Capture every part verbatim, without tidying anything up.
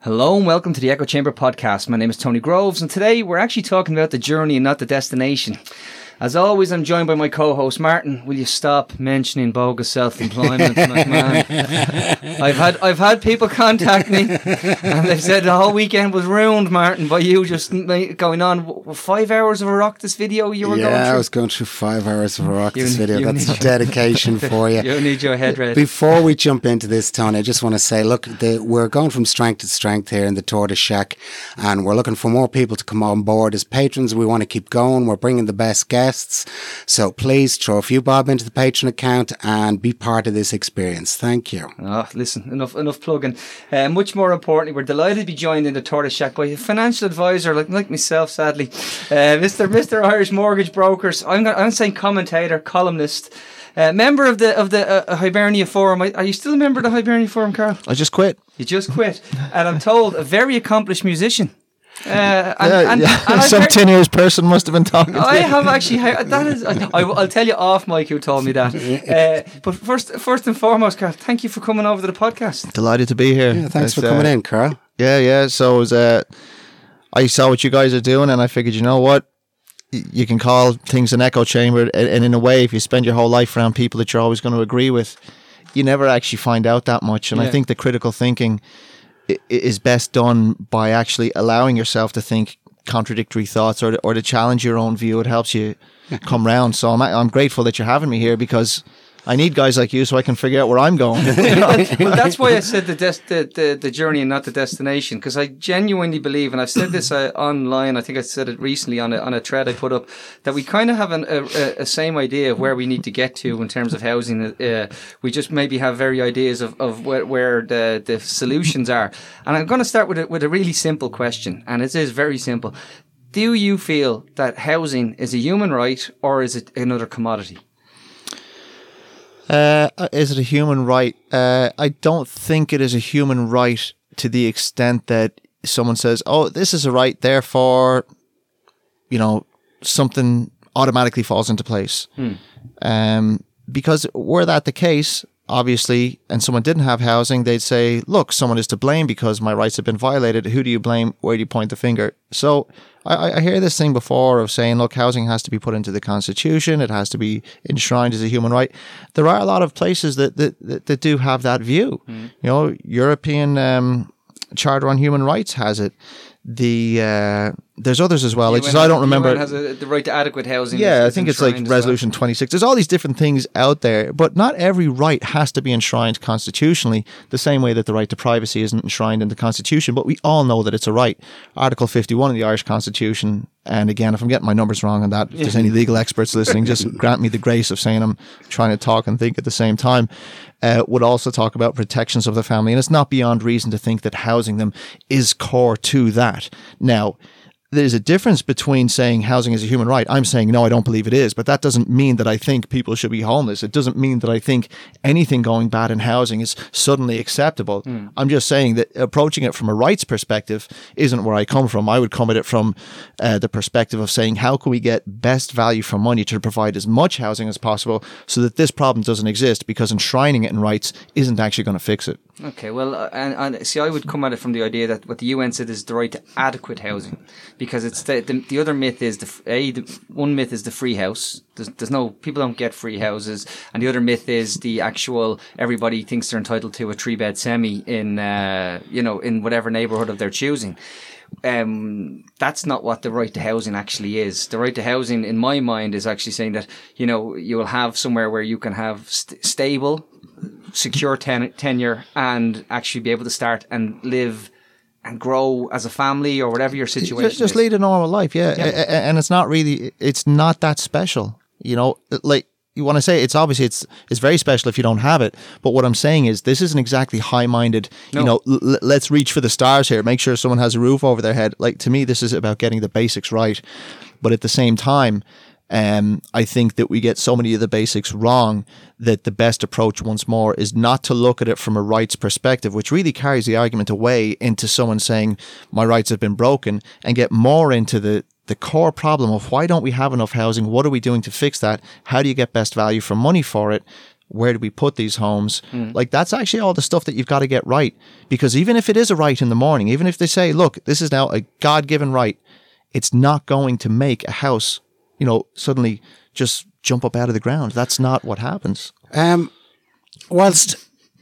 Hello and welcome to the Echo Chamber podcast. My name is Tony Groves and today we're actually talking about the journey and not the destination. As always, I'm joined by my co-host Martin. Will you stop mentioning bogus self-employment, man? I've had I've had people contact me and they've said the whole weekend was ruined, Martin, by you just going on five hours of a Rock This video you were yeah, going through. Yeah, I was going through five hours of a Rock This you, video. you That's need, dedication for you. You need your head ready. Before we jump into this, Tony, I just want to say, look, the, we're going from strength to strength here in the Tortoise Shack, and we're looking for more people to come on board as patrons. We want to keep going. We're bringing the best guests. So please throw a few bob into the Patreon account and be part of this experience. Thank you. Oh, listen, enough enough plugging. Uh, much more importantly, we're delighted to be joined in the Tortoise Shack by a financial advisor like like myself, sadly, uh, Mister Mister Irish Mortgage Brokers. I'm gonna, I'm saying commentator, columnist. Uh, member of the of the uh, Hibernia Forum. Are you still a member of the Hibernia Forum, Carl? I just quit. You just quit, and I'm told a very accomplished musician. Uh, and, yeah, and, yeah. and Some ten-years person must have been talking to I you. have actually. That is. I, I'll tell you off, Mike, who told me that. Uh, but first, first and foremost, Carl, thank you for coming over to the podcast. Delighted to be here. Yeah, thanks it's, for coming uh, in, Carl. Yeah, yeah. So it was, uh, I saw what you guys are doing, and I figured, you know what? You can call things an echo chamber, and, and in a way, if you spend your whole life around people that you're always going to agree with, you never actually find out that much. And yeah. I think the critical thinking is best done by actually allowing yourself to think contradictory thoughts or to, or to challenge your own view. It helps you come round. So I'm I'm grateful that you're having me here because I need guys like you so I can figure out where I'm going. Well, that's why I said the, des- the, the the journey and not the destination, because I genuinely believe, and I've said this uh, online, I think I said it recently on a, on a thread I put up, that we kind of have an, a, a, a same idea of where we need to get to in terms of housing. Uh, we just maybe have very ideas of, of where, where the, the solutions are. And I'm going to start with a, with a really simple question, and it is very simple. Do you feel that housing is a human right or is it another commodity? Uh, is it a human right? Uh, I don't think it is a human right to the extent that someone says, oh, this is a right, therefore, you know, something automatically falls into place. Hmm. Um, because were that the case, obviously, and someone didn't have housing, they'd say, look, someone is to blame because my rights have been violated. Who do you blame? Where do you point the finger? So I, I hear this thing before of saying, look, housing has to be put into the Constitution. It has to be enshrined as a human right. There are a lot of places that that, that, that do have that view. Mm. You know, European um, Charter on Human Rights has it. The uh, there's others as well. The I just I don't remember. U N has a, the right to adequate housing. Yeah, is, I is think it's like Resolution well. twenty-six. There's all these different things out there, but not every right has to be enshrined constitutionally. The same way that the right to privacy isn't enshrined in the Constitution, but we all know that it's a right. Article fifty-one of the Irish Constitution. And again, if I'm getting my numbers wrong on that, if there's any legal experts listening, just grant me the grace of saying I'm trying to talk and think at the same time. Uh, would also talk about protections of the family. And it's not beyond reason to think that housing them is core to that. Now, there's a difference between saying housing is a human right. I'm saying, no, I don't believe it is. But that doesn't mean that I think people should be homeless. It doesn't mean that I think anything going bad in housing is suddenly acceptable. Mm. I'm just saying that approaching it from a rights perspective isn't where I come from. I would come at it from uh, the perspective of saying, how can we get best value for money to provide as much housing as possible so that this problem doesn't exist, because enshrining it in rights isn't actually going to fix it. Okay, well, uh, and, and see, I would come at it from the idea that what the U N said is the right to adequate housing, because it's the the, the other myth is the a the, one myth is the free house. There's, there's no people don't get free houses, and the other myth is the actual everybody thinks they're entitled to a three bed semi in uh, you know in whatever neighbourhood of their choosing. Um, that's not what the right to housing actually is. The right to housing, in my mind, is actually saying that you know you will have somewhere where you can have st- stable. secure ten- tenure and actually be able to start and live and grow as a family or whatever your situation just, just is. lead a normal life, yeah. yeah. And it's not really, it's not that special, you know, like you want to say it's obviously it's it's very special if you don't have it. But what I'm saying is this isn't exactly high-minded, no. you know, l- let's reach for the stars here, make sure someone has a roof over their head. Like, to me, this is about getting the basics right. But at the same time, Um, I think that we get so many of the basics wrong that the best approach, once more, is not to look at it from a rights perspective, which really carries the argument away into someone saying my rights have been broken, and get more into the, the core problem of why don't we have enough housing? What are we doing to fix that? How do you get best value for money for it? where do we put these homes? Mm. Like, that's actually all the stuff that you've got to get right. Because even if it is a right in the morning, even if they say, look, this is now a God-given right, it's not going to make a house, you know, suddenly just jump up out of the ground. That's not what happens. Um, whilst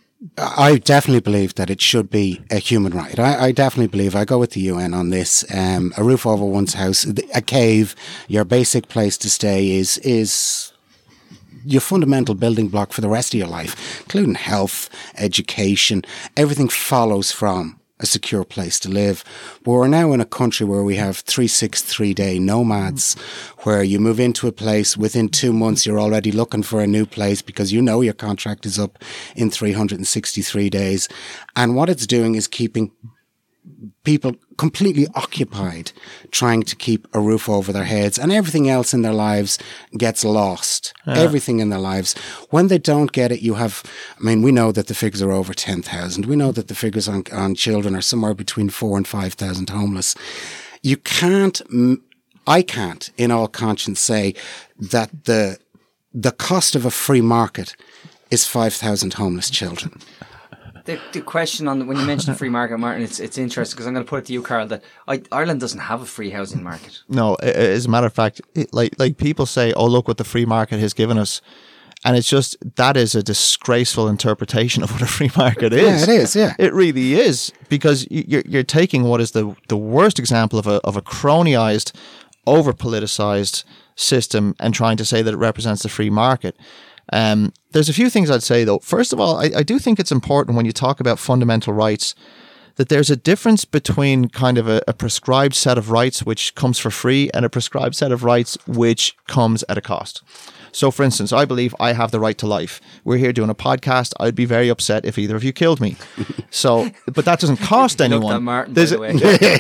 I definitely believe that it should be a human right. I, I definitely believe, I go with the U N on this, um, a roof over one's house, a cave, your basic place to stay is, is your fundamental building block for the rest of your life, including health, education, everything follows from a secure place to live. But we're now in a country where we have three sixty-three day nomads, where you move into a place, within two months you're already looking for a new place because you know your contract is up in three hundred sixty-three days. And what it's doing is keeping people completely occupied trying to keep a roof over their heads, and everything else in their lives gets lost. Yeah. Everything in their lives. When they don't get it, you have, I mean, we know that the figures are over ten thousand. We know that the figures on, on children are somewhere between four and five thousand homeless. You can't, I can't in all conscience say that the, the cost of a free market is five thousand homeless children. The, the question on the, when you mentioned free market, Martin, it's it's interesting because I'm going to put it to you, Carl, that I, Ireland doesn't have a free housing market. No, as a matter of fact, it, like like people say, oh, look what the free market has given us. And it's just, that is a disgraceful interpretation of what a free market is. Yeah, it is, yeah. It really is, because you're, you're taking what is the, the worst example of a, of a cronyized, over-politicized system and trying to say that it represents the free market. Um, there's a few things I'd say, though. First of all, I, I do think it's important when you talk about fundamental rights that there's a difference between kind of a, a prescribed set of rights which comes for free and a prescribed set of rights which comes at a cost. So, for instance, I believe I have the right to life. We're here doing a podcast. I'd be very upset if either of you killed me. So, but that doesn't cost anyone. At Martin, by the way.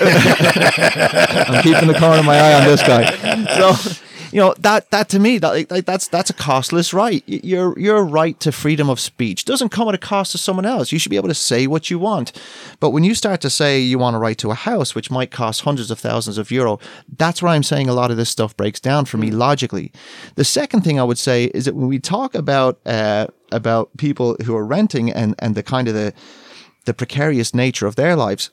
I'm keeping the corner of my eye on this guy. So, you know, that that to me, that like, that's that's a costless right. Your your right to freedom of speech doesn't come at a cost to someone else. You should be able to say what you want. But when you start to say you want a right to a house, which might cost hundreds of thousands of euro, that's where I'm saying a lot of this stuff breaks down for me logically. The second thing I would say is that when we talk about uh, about people who are renting and and the kind of the the precarious nature of their lives,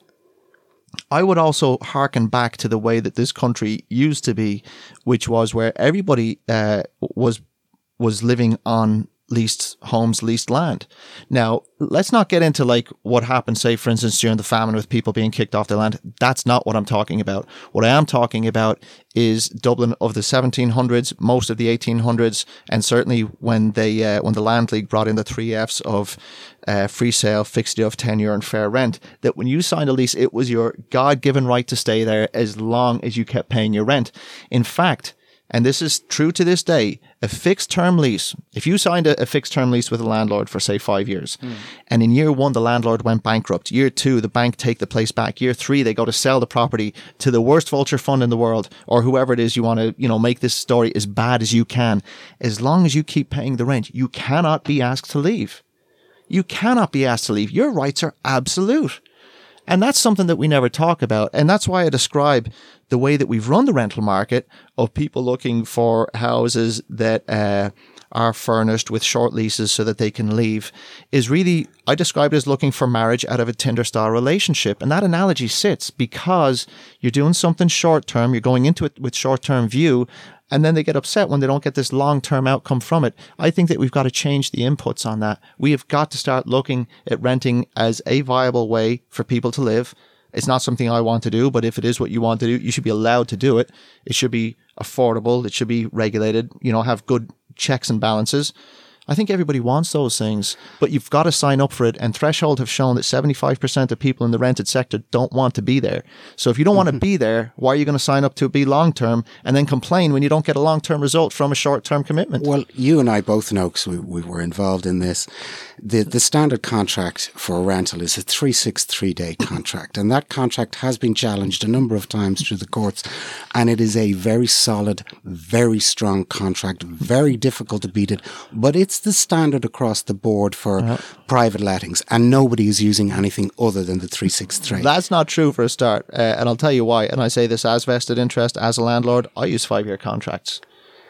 I would also hearken back to the way that this country used to be, which was where everybody uh, was was living on leased homes, leased land. Now, let's not get into like what happened, say, for instance, during the famine with people being kicked off their land. That's not what I'm talking about. What I am talking about is Dublin of the seventeen hundreds, most of the eighteen hundreds, and certainly when they uh, when the Land League brought in the three Fs of uh, free sale, fixity of tenure, and fair rent, that when you signed a lease, it was your God-given right to stay there as long as you kept paying your rent. In fact, and this is true to this day, a fixed term lease, if you signed a, a fixed term lease with a landlord for, say, five years, mm. and in year one, the landlord went bankrupt, year two, the bank take the place back, year three, they go to sell the property to the worst vulture fund in the world, or whoever it is you want to, you know, make this story as bad as you can. As long as you keep paying the rent, you cannot be asked to leave. You cannot be asked to leave. Your rights are absolute. And that's something that we never talk about. And that's why I describe the way that we've run the rental market of people looking for houses that uh, are furnished with short leases so that they can leave is really, I describe it as looking for marriage out of a Tinder-style relationship. And that analogy sits because you're doing something short-term, you're going into it with short-term view, and then they get upset when they don't get this long-term outcome from it. I think that we've got to change the inputs on that. We have got to start looking at renting as a viable way for people to live. It's not something I want to do, but if it is what you want to do, you should be allowed to do it. It should be affordable. It should be regulated, you know, have good checks and balances. I think everybody wants those things, but you've got to sign up for it. And Threshold have shown that seventy-five percent of people in the rented sector don't want to be there. So if you don't want to be there, why are you going to sign up to be long-term and then complain when you don't get a long-term result from a short-term commitment? Well, you and I both know, because we, we were involved in this, the, the standard contract for a rental is a three sixty-three day contract. And that contract has been challenged a number of times through the courts. And it is a very solid, very strong contract, very difficult to beat it. But it's the standard across the board for uh-huh. private lettings, and nobody is using anything other than the three sixty-three. That's not true for a start, uh, and I'll tell you why. And I say this as vested interest, as a landlord, I use five-year contracts.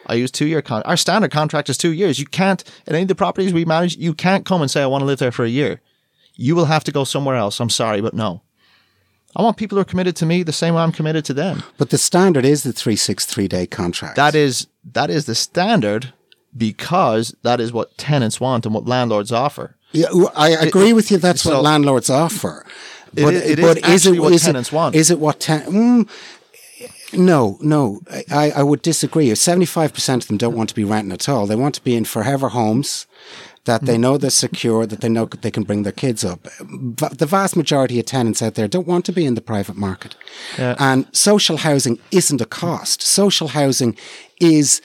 I use two-year con. Our standard contract is two years. You can't, at any of the properties we manage, you can't come and say, I want to live there for a year. You will have to go somewhere else. I'm sorry, but no. I want people who are committed to me the same way I'm committed to them. But the standard is the three sixty-three day contract. That is that is the standard because that is what tenants want and what landlords offer. Yeah, I agree it, with you. That's so what landlords offer. It, but it, it but is, is it what is tenants it, want. Is it what ten? Mm, no, no. I, I would disagree. seventy-five percent of them don't want to be renting at all. They want to be in forever homes that they know they're secure, that they know they can bring their kids up. The vast majority of tenants out there don't want to be in the private market. Yeah. And social housing isn't a cost. Social housing is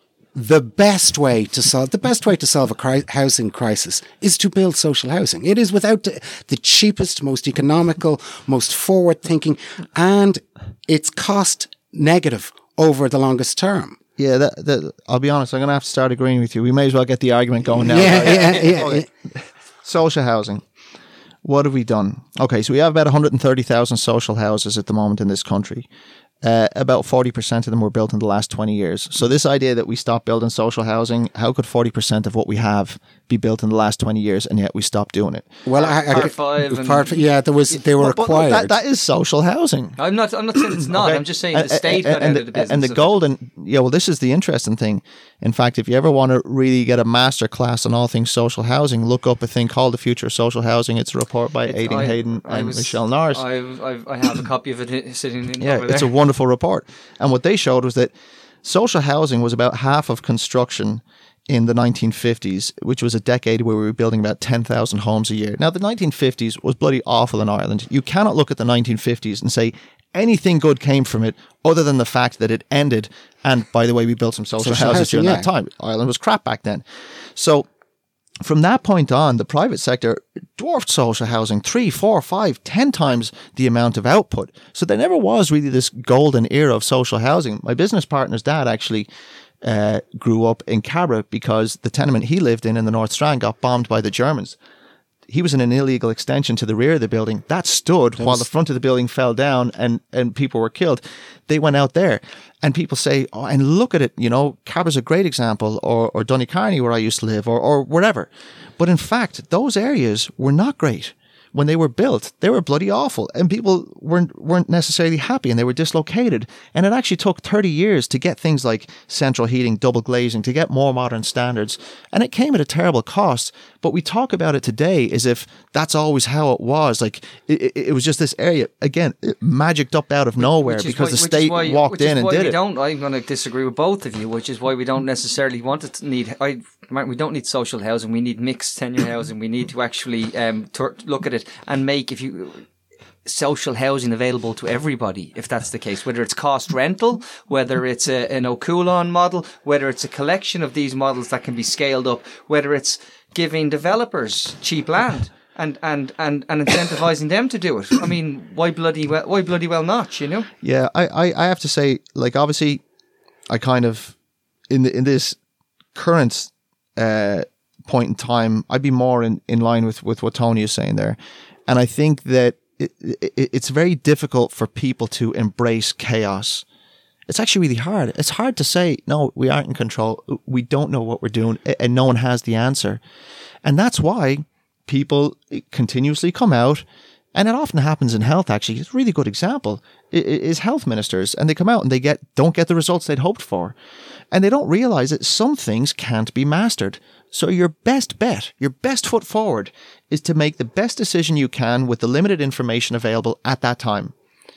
the best way to solve the best way to solve a cri- housing crisis is to build social housing. It is without the, the cheapest, most economical, most forward-thinking, and it's cost negative over the longest term. Yeah, that, that, I'll be honest, I'm going to have to start agreeing with you. We may as well get the argument going now. Yeah, right? yeah, yeah, okay. yeah. Social housing. What have we done? Okay, so we have about one hundred thirty thousand social houses at the moment in this country. Uh, about forty percent of them were built in the last twenty years. So this idea that we stopped building social housing, how could forty percent of what we have be built in the last twenty years and yet we stopped doing it? Well, I, I, Part five. part, yeah, there was they were But- but required. That, that is social housing. I'm not. I'm not saying it's not. Okay. I'm just saying And- the state got and, out of the business. and the of it. golden, yeah, well, this is the interesting thing. In fact, if you ever want to really get a master class on all things social housing, look up a thing called The Future of Social Housing. It's a report by It's- Aidan I- Hayden I and was- Michelle Norris. I've, I've, I have a copy of it sitting in Yeah, over there. it's a wonderful report. And what they showed was that social housing was about half of construction in the nineteen fifties, which was a decade where we were building about ten thousand homes a year. Now, the nineteen fifties was bloody awful in Ireland. You cannot look at the nineteen fifties and say anything good came from it other than the fact that it ended. And by the way, we built some social, Social houses housing, during yeah. that time. Ireland was crap back then. So from that point on, the private sector dwarfed social housing three, four, five, ten times the amount of output. So there never was really this golden era of social housing. My business partner's dad actually uh, grew up in Cabra because the tenement he lived in in the North Strand got bombed by the Germans. He was in an illegal extension to the rear of the building. That stood that while was... the front of the building fell down and, and people were killed. They went out there and people say, oh, and look at it, you know, Cabra's a great example, or, or Donecarney where I used to live, or, or wherever. But in fact, those areas were not great. When they were built, they were bloody awful, and people weren't weren't necessarily happy, and they were dislocated. And it actually took thirty years to get things like central heating, double glazing, to get more modern standards. And it came at a terrible cost. But we talk about it today as if that's always how it was. Like it, it, it was just this area again, it magicked up out of nowhere because why, the state why, walked in and why did we it. Don't, I'm going to disagree with both of you, which is why we don't necessarily want to need. I, we don't need social housing. We need mixed tenure housing. We need to actually um, tur- look at it and make if you social housing available to everybody, if that's the case, whether it's cost rental, whether it's a, an O'Coulon model, whether it's a collection of these models that can be scaled up, whether it's giving developers cheap land and, and, and, and incentivizing them to do it. I mean, why bloody well, why bloody well not, you know? Yeah, I, I, I have to say, like, obviously, I kind of, in the, in this current uh, point in time, I'd be more in, in line with, with what Tony is saying there. And I think that it, it, it's very difficult for people to embrace chaos. It's actually really hard. It's hard to say, no, we aren't in control. We don't know what we're doing, and no one has the answer. And that's why people continuously come out, and it often happens in health, actually. It's a really good example, is health ministers, and they come out and they get don't get the results they'd hoped for. And they don't realize that some things can't be mastered. So your best bet, your best foot forward, is to make the best decision you can with the limited information available at that time.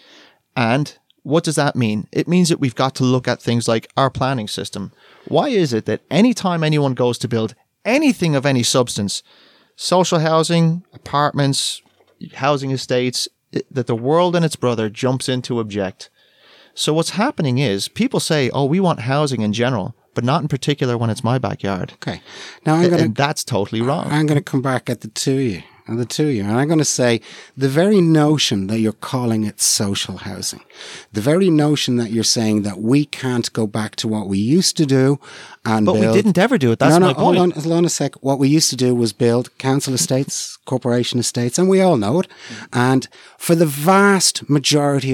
And what does that mean? It means that we've got to look at things like our planning system. Why is it that anytime anyone goes to build anything of any substance, social housing, apartments, housing estates, that the world and its brother jumps in to object? So what's happening is people say, oh, we want housing in general, but not in particular when it's my backyard. Okay. Now I'm going to... And that's totally wrong. I'm going to come back at the two of you. And the two of you. And I'm going to say the very notion that you're calling it social housing, the very notion that you're saying that we can't go back to what we used to do and But build, we didn't ever do it. That's no, no, my point. hold on, hold on a sec. What we used to do was build council estates, corporation estates, and we all know it. And for the vast majority of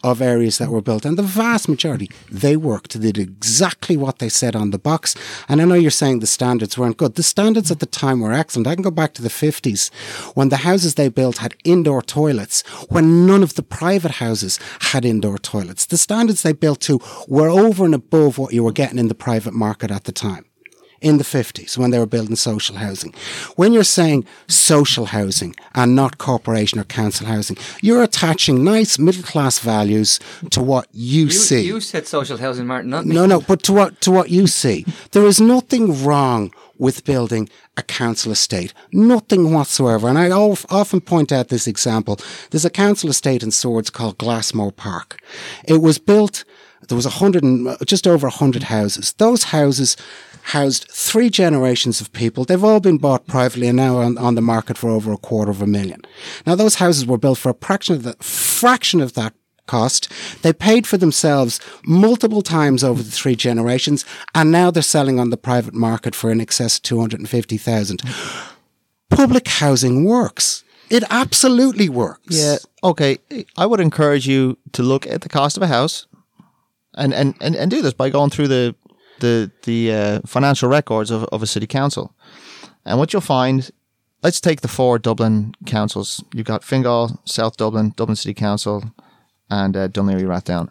of areas that were built, and the vast majority, they worked. They did exactly what they said on the box. And I know you're saying the standards weren't good. The standards at the time were excellent. I can go back to the fifties when the houses they built had indoor toilets, when none of the private houses had indoor toilets. The standards they built to were over and above what you were getting in the private market at the time. In the fifties, when they were building social housing. When you're saying social housing and not corporation or council housing, you're attaching nice middle-class values to what you, You, see. you said social housing, Martin, not me. No, no, but to what to what you see. There is nothing wrong with building a council estate. Nothing whatsoever. And I of- often point out this example. There's a council estate in Swords called Glassmore Park. It was built, there was a hundred and, just over a hundred houses. Those houses housed three generations of people. They've all been bought privately and now on, on the market for over a quarter of a million. Now, those houses were built for a fraction of that, fraction of that cost. They paid for themselves multiple times over the three generations, and now they're selling on the private market for in excess of two hundred fifty thousand. Public housing works. It absolutely works. Yeah. Okay. I would encourage you to look at the cost of a house and, and, and, and do this by going through the the the uh, financial records of, of a city council. And what you'll find, let's take the four Dublin councils. You've got Fingal, South Dublin, Dublin City Council, and uh, Dún Laoghaire Rathdown.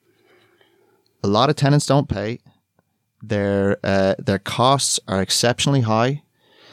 A lot of tenants don't pay. Their uh, their costs are exceptionally high.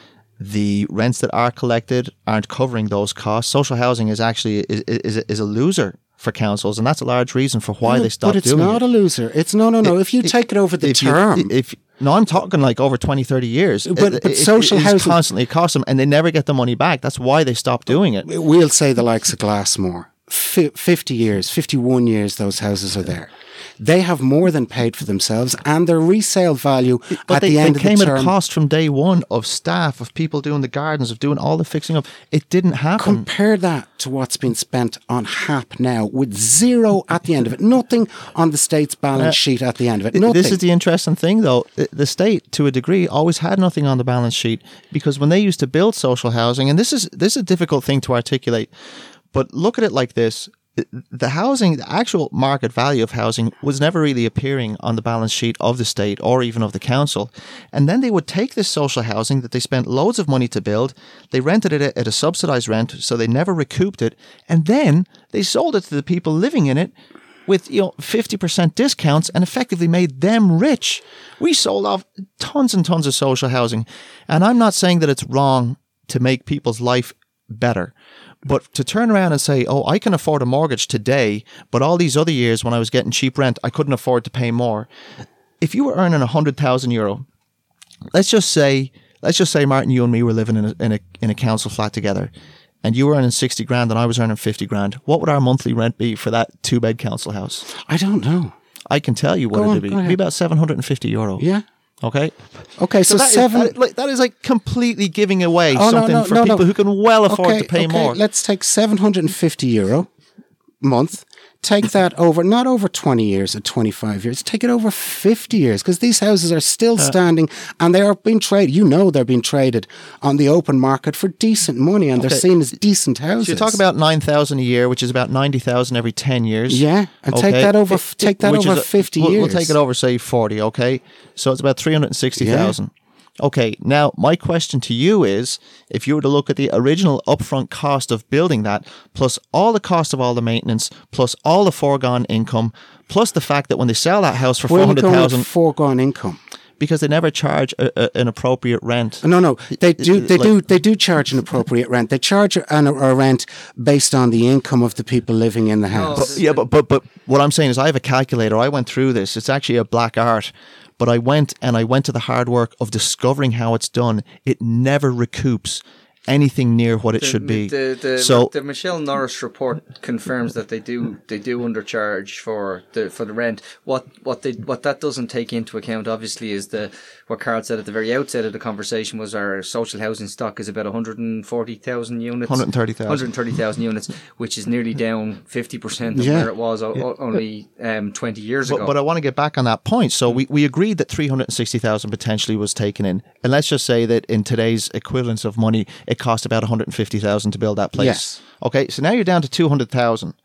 The rents that are collected aren't covering those costs. Social housing is actually is is a, is a loser for councils, and that's a large reason for why No, they stopped But it's doing not it. a loser. It's no, no, no. It- if you it- take it over the if you- term. if no, I'm talking like over twenty, thirty years. But- It- but it- social it is housing- constantly costs them, and they never get the money back. That's why they stopped doing it. We'll say the likes of Glassmore. Fi fifty years, fifty-one years, those houses are there. They have more than paid for themselves, and their resale value But at they, the end they of the came at term. a cost from day one of staff, of people doing the gardens, of doing all the fixing up. It didn't happen. Compare that to what's been spent on H A P now, with zero at the end of it. Nothing on the state's balance Uh, sheet at the end of it. Th- Nothing. This is the interesting thing, though. The- The state, to a degree, always had nothing on the balance sheet, because when they used to build social housing, and this is this is a difficult thing to articulate, but look at it like this: the housing, the actual market value of housing, was never really appearing on the balance sheet of the state or even of the council. And then they would take this social housing that they spent loads of money to build, they rented it at a subsidized rent, so they never recouped it, and then they sold it to the people living in it with, you know, fifty percent discounts, and effectively made them rich. We sold off tons and tons of social housing. And I'm not saying that it's wrong to make people's life better. But to turn around and say, oh, I can afford a mortgage today, but all these other years when I was getting cheap rent, I couldn't afford to pay more. If you were earning one hundred thousand euro, let's just say, let's just say, Martin, you and me were living in a, in a, in a council flat together, and you were earning sixty grand and I was earning fifty grand. What would our monthly rent be for that two bed council house? I don't know. I can tell you what Go it on, would be. go It'd ahead. be about seven hundred fifty euro. Yeah. Okay. Okay, so, So, that, seven. is, that, like, that is like completely giving away Oh, no, something no, for no, no. people who can well afford okay, to pay okay, more. Let's take seven hundred fifty euro month. Take that over, not over twenty years or twenty-five years, take it over fifty years, because these houses are still standing and they are being traded. You know, they're being traded on the open market for decent money, and Okay. they're seen as decent houses. So you talk about nine thousand a year, which is about ninety thousand every ten years. Yeah, and take Okay. that over, It- take that which over is a- fifty we'll, years. We'll take it over, say, forty, okay? So it's about three hundred sixty thousand. Okay, now my question to you is, if you were to look at the original upfront cost of building that, plus all the cost of all the maintenance, plus all the foregone income, plus the fact that when they sell that house for Where four are you hundred going with thousand, foregone income? because they never charge a, a, an appropriate rent. No, no, they do. They Like- do. They do charge an appropriate rent. They charge an, a rent based on the income of the people living in the house. But- Yeah, but, but but what I'm saying is I have a calculator. I went through this. It's actually a black art. But I went and I went to the hard work of discovering how it's done. It never recoups anything near what it should be. The, the, so the Michelle Norris report confirms that they do they do undercharge for the for the rent. What what they what that doesn't take into account, obviously, is the what Carl said at the very outset of the conversation was our social housing stock is about one hundred forty thousand units, one hundred thirty thousand. one hundred thirty thousand units, which is nearly down fifty percent of Yeah. where it was o- o- only um, twenty years But, ago. but I want to get back on that point. So we, we agreed that three hundred sixty thousand potentially was taken in. And let's just say that in today's equivalence of money, it cost about one hundred fifty thousand to build that place. Yes. Okay, so now you're down to two hundred thousand.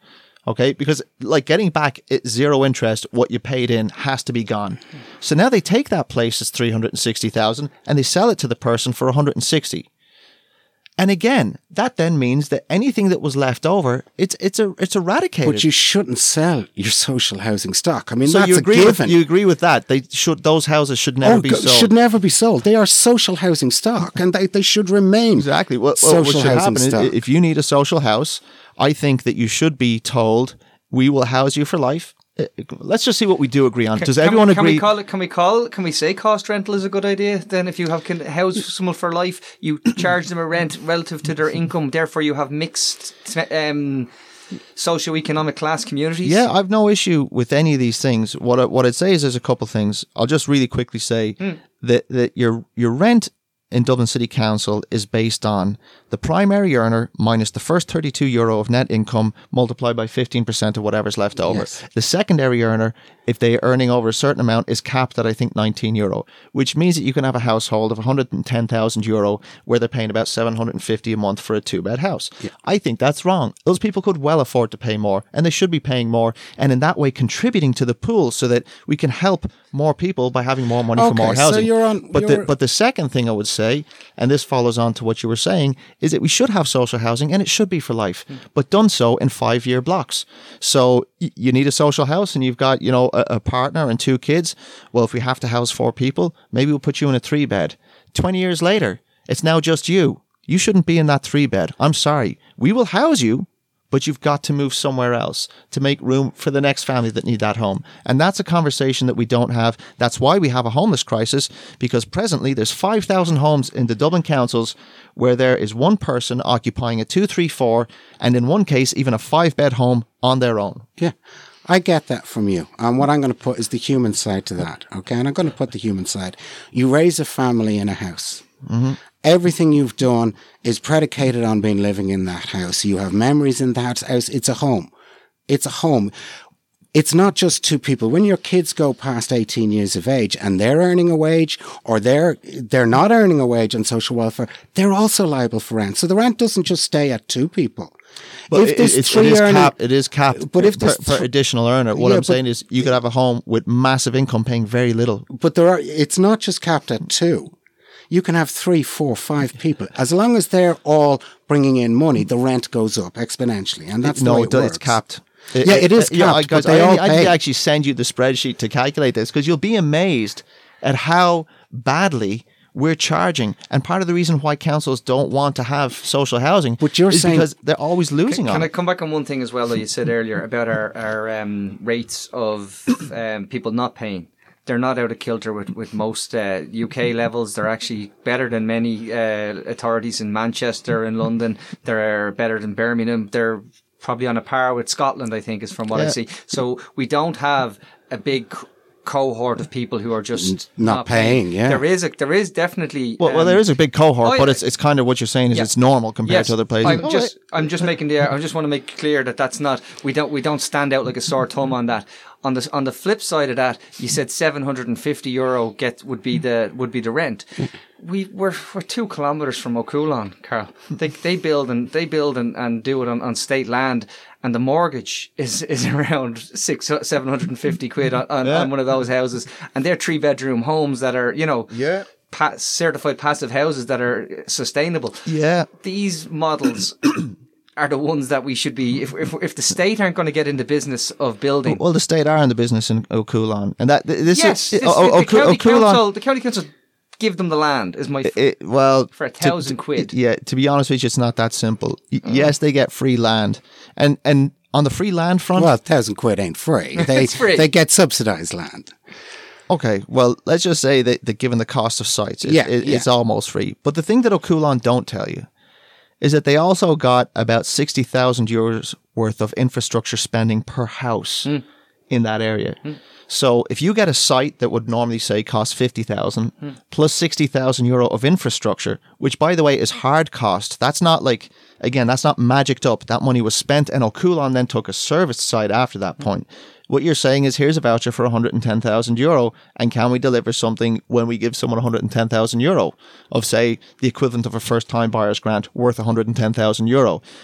Okay, because like getting back at zero interest, what you paid in has to be gone. So now they take that place as three hundred sixty thousand and they sell it to the person for one hundred sixty. And again, that then means that anything that was left over, it's it's a it's eradicated. But you shouldn't sell your social housing stock. I mean, so that's you a agree given. with you agree with that? They should those houses should never oh, be go- sold. should never be sold. They are social housing stock, and they, they should remain Exactly. Well, well, social what should housing happen is stock. if you need a social house, I think that you should be told, we will house you for life. Uh, Let's just see what we do agree on. Does Can everyone we, can agree? we call it? Can we call? Can we say cost rental is a good idea? Then, if you have can house someone for life, you charge them a rent relative to their income. Therefore, you have mixed um, socio-economic class communities. Yeah, I've no issue with any of these things. What I, what I'd say is there's a couple things. I'll just really quickly say Mm. that that your your rent in Dublin City Council is based on the primary earner minus the first thirty-two euro of net income multiplied by fifteen percent of whatever's left over. Yes. The secondary earner, if they're earning over a certain amount, is capped at, I think, nineteen euro, which means that you can have a household of one hundred ten thousand euro where they're paying about seven hundred fifty a month for a two-bed house. Yeah. I think that's wrong. Those people could well afford to pay more, and they should be paying more, and in that way contributing to the pool so that we can help more people by having more money for Okay, more so housing. you're on- but you're- the but the second thing I would say, and this follows on to what you were saying, is that we should have social housing and it should be for life, but done so in five-year blocks. So y- you need a social house and you've got, you know, a, a partner and two kids. Well, if we have to house four people, maybe we'll put you in a three-bed. twenty years later, it's now just you. You shouldn't be in that three-bed. I'm sorry. We will house you, but you've got to move somewhere else to make room for the next family that need that home. And that's a conversation that we don't have. That's why we have a homeless crisis, because presently there's five thousand homes in the Dublin councils where there is one person occupying a two, three, four, and in one case, even a five-bed home on their own. Yeah, I get that from you. And what I'm going to put is the human side to that, okay? And I'm going to put the human side. You raise a family in a house. Mm-hmm. Everything you've done is predicated on being living in that house. You have memories in that house. It's a home. It's a home. It's not just two people. When your kids go past eighteen years of age and they're earning a wage, or they're they're not earning a wage on social welfare, they're also liable for rent. So the rent doesn't just stay at two people. But if it, there's it's, three it, is earning- capped, it is capped But if per, there's per th- additional earner. What Yeah, I'm but- saying is you could have a home with massive income paying very little. But there are. It's not just capped at two. You can have three, four, five people. As long as they're all bringing in money, the rent goes up exponentially, and that's no, the way it it does, works. it's capped. Yeah, it is yeah, capped, guys, but they I, all I need pay. to actually send you the spreadsheet to calculate this, because you'll be amazed at how badly we're charging. And part of the reason why councils don't want to have social housing But you're is saying- because they're always losing Can on I it. come back on one thing as well that you said earlier about our, our um, rates of um, people not paying? They're not out of kilter with, with most uh, U K levels. They're actually better than many uh, authorities in Manchester and London. They're better than Birmingham. They're probably on a par with Scotland, I think, is from what I Yeah. see. So we don't have a big c- cohort of people who are just Not not, paying, yeah. There is a, there is definitely. Well, well, um, there is a big cohort, oh, but yeah. it's it's kind of what you're saying is Yeah. it's normal compared Yes, to other places. I'm Oh, just, I'm just making the, I just want to make clear that that's not, we don't, we don't stand out like a sore thumb on that. On the, on the flip side of that, you said seven hundred fifty euro get, would be the, would be the rent. We, we're, we're two kilometres from O'Coolon, Carl. They, they build and, they build and, and do it on, on state land, and the mortgage is, is around six, seven hundred fifty quid on, on, Yeah. on one of those houses. And they're three bedroom homes that are, you know, Yeah. pa- certified passive houses that are sustainable. Yeah. These models are the ones that we should be, if if, if the state aren't going to get in the business of building. Well, the state are in the business in O'Coolon, and that this yes, is this, O- the, O- the, county O'Coolon- council, the county council give them the land is my. It, well, For a to- thousand to- quid. Yeah, to be honest with you, it's not that simple. Y- Yes, they get free land, and and on the free land front, Well, a thousand quid ain't free. They It's free. they get subsidised land. okay. Well, let's just say that, that given the cost of sites, it, Yeah, it- yeah. it's almost free. But the thing that O'Coolon don't tell you is that they also got about sixty thousand euros worth of infrastructure spending per house Hmm. in that area. So if you get a site that would normally say cost fifty thousand Hmm. plus sixty thousand euro of infrastructure, which by the way is hard cost, that's not like, again, that's not magicked up. That money was spent, and O'Coolon then took a service side after that Hmm. point. What you're saying is, here's a voucher for one hundred ten thousand euro, and can we deliver something when we give someone one hundred ten thousand euro of, say, the equivalent of a first time buyer's grant worth one hundred ten thousand euro?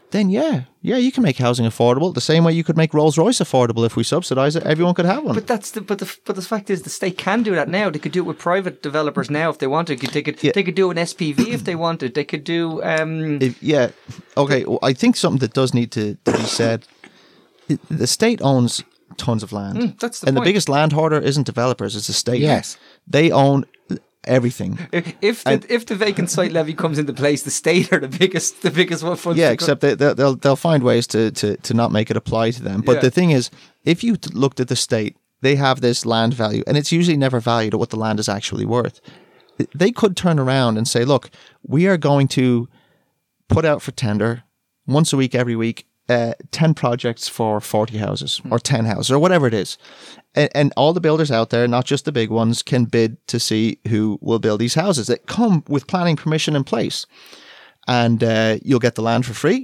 then yeah, yeah, you can make housing affordable the same way you could make Rolls Royce affordable. If we subsidise it, everyone could have one. But that's the but the but the fact is the state can do that now. They could do it with private developers now if they wanted. They could Yeah. they could do an S P V if they wanted. They could do um. If, yeah, okay. Well, I think something that does need to, to be said: it- the state owns tons of land, Mm, that's the and point. the biggest land hoarder isn't developers; it's the state. Yes. they own everything. If if the, if the vacant site levy comes into place, the state are the biggest the biggest one. funds Yeah, to except they, they'll they'll they'll find ways to, to, to not make it apply to them. But Yeah. the thing is, if you t- looked at the state, they have this land value, and it's usually never valued at what the land is actually worth. They could turn around and say, "Look, we are going to put out for tender once a week, every week, uh, ten projects for forty houses or ten houses or whatever it is." And, and all the builders out there, not just the big ones, can bid to see who will build these houses that come with planning permission in place. And uh, you'll get the land for free.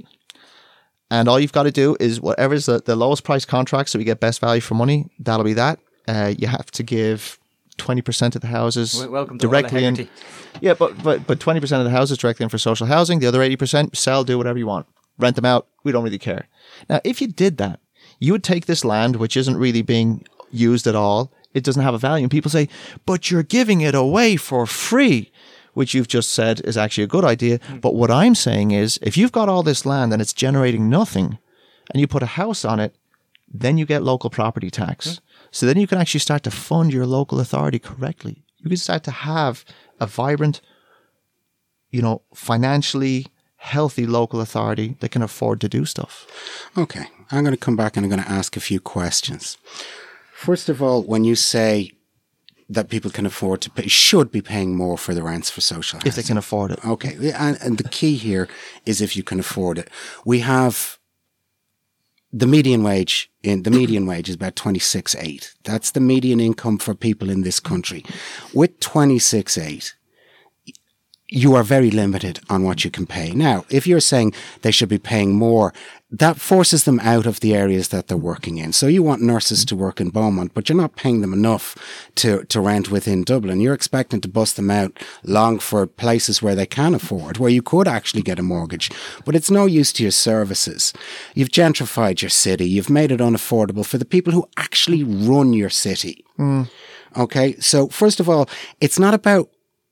And all you've got to do is whatever's the, the lowest price contract, so we get best value for money, that'll be that. Uh, you have to give twenty percent of the houses Wel- welcome to directly Ola in. Hegarty. Yeah, but, but, but twenty percent of the houses directly in for social housing. The other eighty percent, sell, do whatever you want. Rent them out. We don't really care. Now, if you did that, you would take this land, which isn't really being used at all. It doesn't have a value. And people say, but you're giving it away for free, which you've just said is actually a good idea. But what I'm saying is, if you've got all this land and it's generating nothing and you put a house on it, then you get local property tax. So then you can actually start to fund your local authority correctly. You can start to have a vibrant, you know, financially healthy local authority that can afford to do stuff. Okay, I'm going to come back and I'm going to ask a few questions. First of all, when you say that people can afford to pay, should be paying more for the rents for social housing. If they can afford it. Okay, and, and the key here is if you can afford it. We have the median wage in the median wage is about twenty-six eight. That's the median income for people in this country. With twenty-six eight, you are very limited on what you can pay. Now, if you're saying they should be paying more, that forces them out of the areas that they're working in. So you want nurses to work in Beaumont, but you're not paying them enough to, to rent within Dublin. You're expecting to bust them out long for places where they can afford, where you could actually get a mortgage. But it's no use to your services. You've gentrified your city. You've made it unaffordable for the people who actually run your city. Mm. Okay, so first of all, it's not about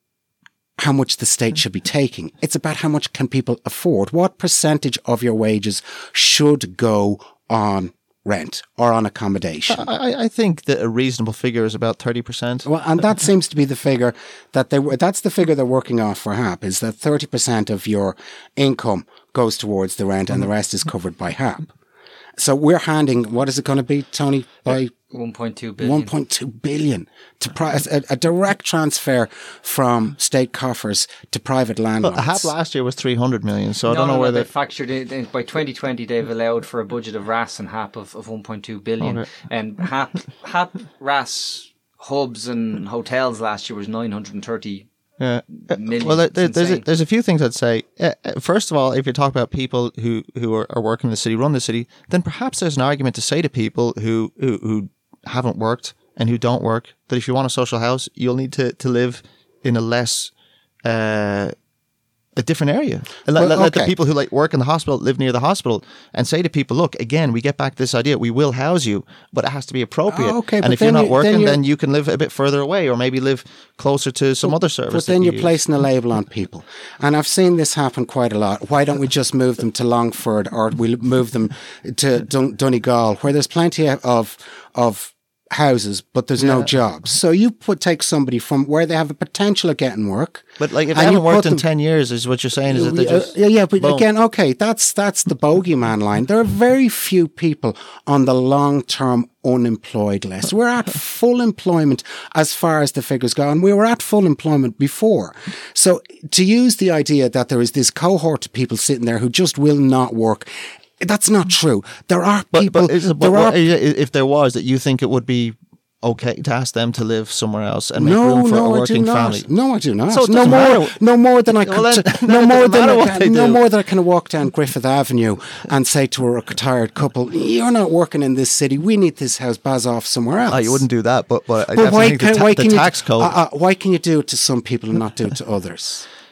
how much the state should be taking. It's about how much can people afford. What percentage of your wages should go on rent or on accommodation? I, I think that a reasonable figure is about thirty percent. Well, and that seems to be the figure that they were, that's the figure they're working off for H A P, is that thirty percent of your income goes towards the rent and the rest is covered by H A P. So we're handing, what is it going to be, Tony, by one point two billion. one point two billion to pri- a, a direct transfer from state coffers to private landlords. Well, H A P last year was three hundred million, so I No, don't know no, no, whether they factored in, in by twenty twenty. They've allowed for a budget of R A S and H A P of, of one point two billion, Okay. and H A P, H A P, R A S hubs and hotels last year was nine hundred thirty. Yeah. Million. Well, there, It's there's a, insane. there's a few things I'd say. Uh, uh, First of all, if you talk about people who, who are, are working in the city, run the city, then perhaps there's an argument to say to people who, who, who haven't worked and who don't work that if you want a social house, you'll need to, to live in a less, uh, a different area. And let, Well, let, let the okay. people who like work in the hospital live near the hospital and say to people, look, again, we get back to this idea, we will house you, but it has to be appropriate. Oh, okay, and but if you're then not you- working, then then, you're- you can live a bit further away or maybe live closer to some other service. But that then you you're use. placing a label on people. And I've seen this happen quite a lot. Why don't we just move them to Longford or we move them to Dun- Donegal, where there's plenty of of houses, but there's no jobs. So you put take somebody from where they have a potential of getting work. But like if they and you haven't worked put in them- ten years, is what you're saying? Is that they Yeah, just yeah, yeah, but boom. again, okay, that's that's the bogeyman line. There are very few people on the long-term unemployed list. We're at full employment as far as the figures go, and we were at full employment before. So to use the idea that there is this cohort of people sitting there who just will not work, that's not true. There are But, people. but, is it, but there what- are if there was, that you think it would be okay to ask them to live somewhere else and make no, room for no, a I do working not. family? No, I do not. So it no doesn't more, matter. no more than I could. Well, then- t- then no it more doesn't than matter I what can, they no do. more than I can walk down Griffith Avenue and say to a retired couple, "You're not working in this city. We need this house. Buzz off somewhere else." Oh, you wouldn't do that, but but I But definitely why think can, the, ta- why the can tax you, code. Uh, uh, why can you do it to some people and not do it to others?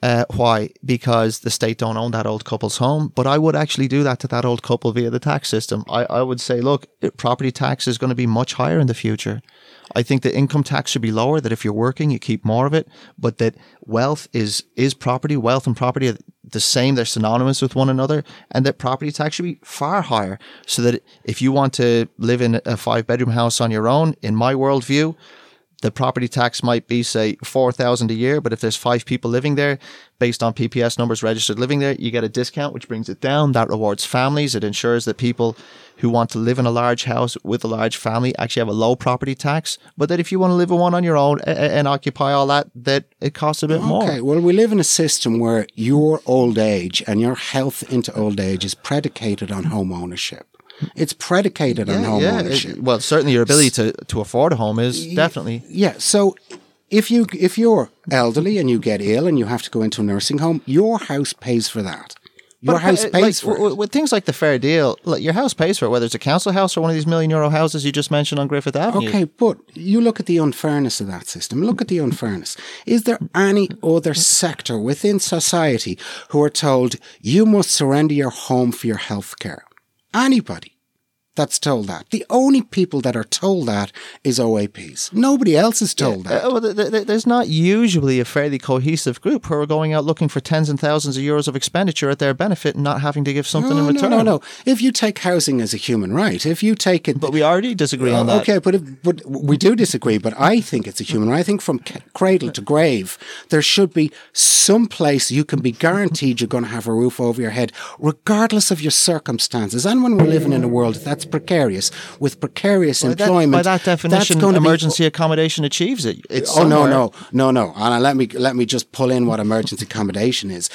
Uh, why? Because the state don't own that old couple's home. But I would actually do that to that old couple via the tax system. I, I would say, look, property tax is going to be much higher in the future. I think the income tax should be lower, that if you're working, you keep more of it, but that wealth is is property. Wealth and property are the same. They're synonymous with one another, and that property tax should be far higher, so that if you want to live in a five-bedroom house on your own, in my worldview, the property tax might be, say, four thousand dollars a year, but if there's five people living there, based on P P S numbers registered living there, you get a discount, which brings it down. That rewards families. It ensures that people who want to live in a large house with a large family actually have a low property tax, but that if you want to live in one on your own and, and occupy all that, that it costs a bit okay, more. Okay, well, we live in a system where your old age and your health into old age is predicated on home ownership. It's predicated yeah, on home yeah. ownership. It, well, certainly your ability to, to afford a home is definitely. Yeah, so if you if you're elderly and you get ill and you have to go into a nursing home, your house pays for that. Your but, house uh, pays like, for w- it. With things like the Fair Deal, like your house pays for it, whether it's a council house or one of these million euro houses you just mentioned on Griffith Avenue. Okay, but you look at the unfairness of that system. Look at the unfairness. Is there any other sector within society who are told you must surrender your home for your health care? Anybody that's told that. The only people that are told that is O A Ps. Nobody else is told yeah. that. Uh, well, th- th- there's not usually a fairly cohesive group who are going out looking for tens and thousands of euros of expenditure at their benefit and not having to give something no, in return. No, no, no. If you take housing as a human right, if you take it... But we already disagree on that. Okay, but, if, but we do disagree, but I think it's a human right. I think from c- cradle to grave, there should be some place you can be guaranteed you're going to have a roof over your head, regardless of your circumstances. And when we're living in a world that's precarious, with precarious by employment... That, by that definition, emergency be, accommodation achieves it. It's oh, somewhere. no, no, no, no. Anna, let me, let me just pull in what emergency accommodation is.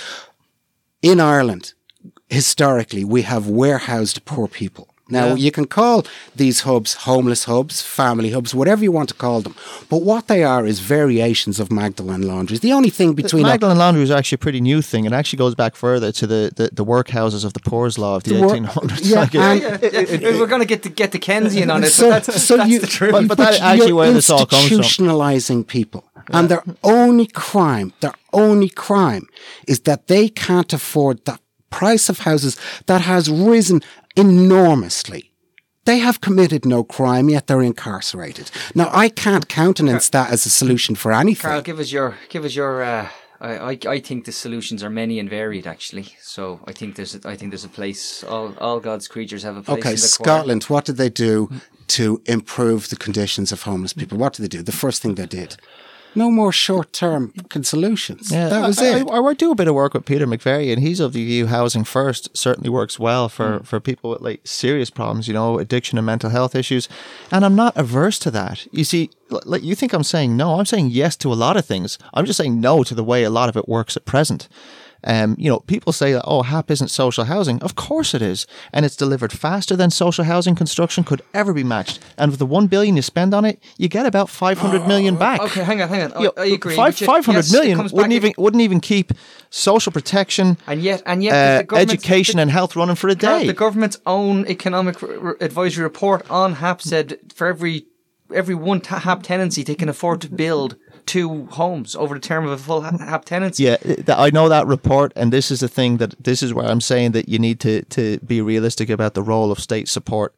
In Ireland, historically, we have warehoused poor people. Now, yeah. you can call these hubs homeless hubs, family hubs, whatever you want to call them. But what they are is variations of Magdalene laundries. The only thing between... The Magdalene laundry is actually a pretty new thing. It actually goes back further to the, the, the workhouses of the Poor's Law of the, the eighteen hundreds. Yeah, like yeah, yeah, yeah. It, it, We're going to get to get the Keynesian on it, so, but that's, so that's you, the truth. But, but that's actually where this all comes from. Institutionalising people. Yeah. And their only crime, their only crime is that they can't afford the price of houses that has risen enormously. They have committed no crime, yet they're incarcerated. Now, I can't countenance that as a solution for anything. Carl, give us your, give us your. Uh, I, I, I think the solutions are many and varied, actually. So I think there's, a, I think there's a place. All, all God's creatures have a place. Okay, in the Scotland. choir. What did they do to improve the conditions of homeless people? What did they do? The first thing they did. No more short-term solutions. Yeah, that was I, it. I, I do a bit of work with Peter McVerry, and he's of the view housing first certainly works well for, mm. for people with like serious problems, you know, addiction and mental health issues. And I'm not averse to that. You see, like you think I'm saying no. I'm saying yes to a lot of things. I'm just saying no to the way a lot of it works at present. Um, you know, people say that, oh, H A P isn't social housing. Of course it is. And it's delivered faster than social housing construction could ever be matched. And with the one billion you spend on it, you get about five hundred million back. Okay, hang on, hang on. I, you know, I agree. Five, five hundred yes, million wouldn't even, wouldn't even keep social protection, and yet, and yet uh, education the, and health running for a day. The government's own economic r- advisory report on H A P said for every, every one t- H A P tenancy, they can afford to build two homes over the term of a full H A P tenancy. Yeah, I know that report, and this is the thing that this is where I'm saying that you need to, to be realistic about the role of state support.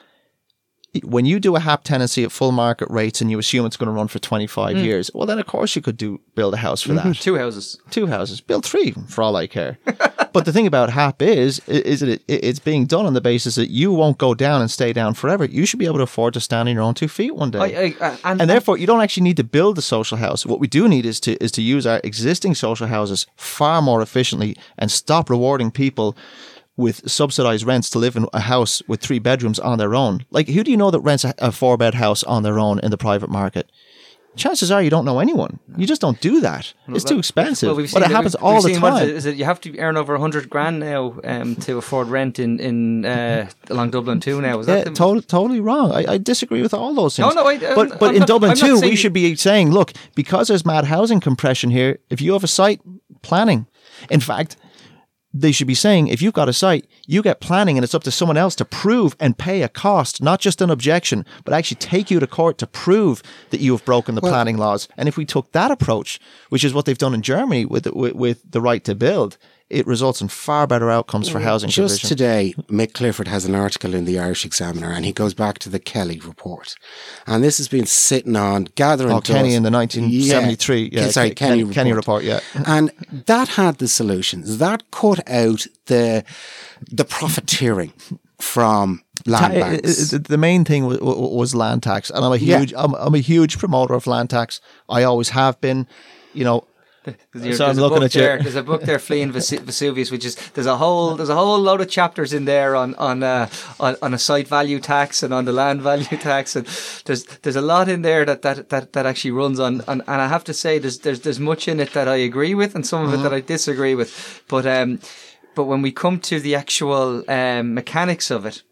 When you do a H A P tenancy at full market rates and you assume it's going to run for twenty-five mm. years, well, then of course you could do build a house for mm-hmm. that. Two houses. Two houses. Build three, for all I care. But the thing about H A P is, is that it, it's being done on the basis that you won't go down and stay down forever. You should be able to afford to stand on your own two feet one day. I, I, I, and, and therefore, you don't actually need to build a social house. What we do need is to is to use our existing social houses far more efficiently and stop rewarding people with subsidized rents to live in a house with three bedrooms on their own. Like, who do you know that rents a, a four-bed house on their own in the private market? Chances are you don't know anyone. You just don't do that. It's too expensive. Well, but it happens we've, all we've the seen, time. Is it, is it you have to earn over a hundred grand now um, to afford rent in in uh, along Dublin two now? Is yeah, that the... totally, totally wrong. I, I disagree with all those things. No, no, I, but but I'm in not, Dublin I'm two, we you... should be saying, look, because there's mad housing compression here, if you have a site, planning. In fact, they should be saying, if you've got a site, you get planning and it's up to someone else to prove and pay a cost, not just an objection, but actually take you to court to prove that you have broken the well, planning laws. And if we took that approach, which is what they've done in Germany with, with, with the right to build, it results in far better outcomes for housing Just provision. today, Mick Clifford has an article in the Irish Examiner, and he goes back to the Kelly report. And this has been sitting on, gathering Oh, Kenny dust. in the nineteen seventy-three. Yeah, Yeah, sorry, Kenny, Kenny, report. Kenny report, yeah. And that had the solutions. That cut out the the profiteering from land Ta- banks. The main thing was, was land tax. And I'm a huge, yeah. I'm, I'm a huge promoter of land tax. I always have been, you know. There's, so I'm looking at there, you. There's a book there, Fleeing Vesuvius, which is there's a whole there's a whole load of chapters in there on on uh, on, on a site value tax and on the land value tax, and there's there's a lot in there that that, that, that actually runs on, on. And I have to say, there's there's there's much in it that I agree with, and some of mm-hmm. it that I disagree with. But um, but when we come to the actual um, mechanics of it,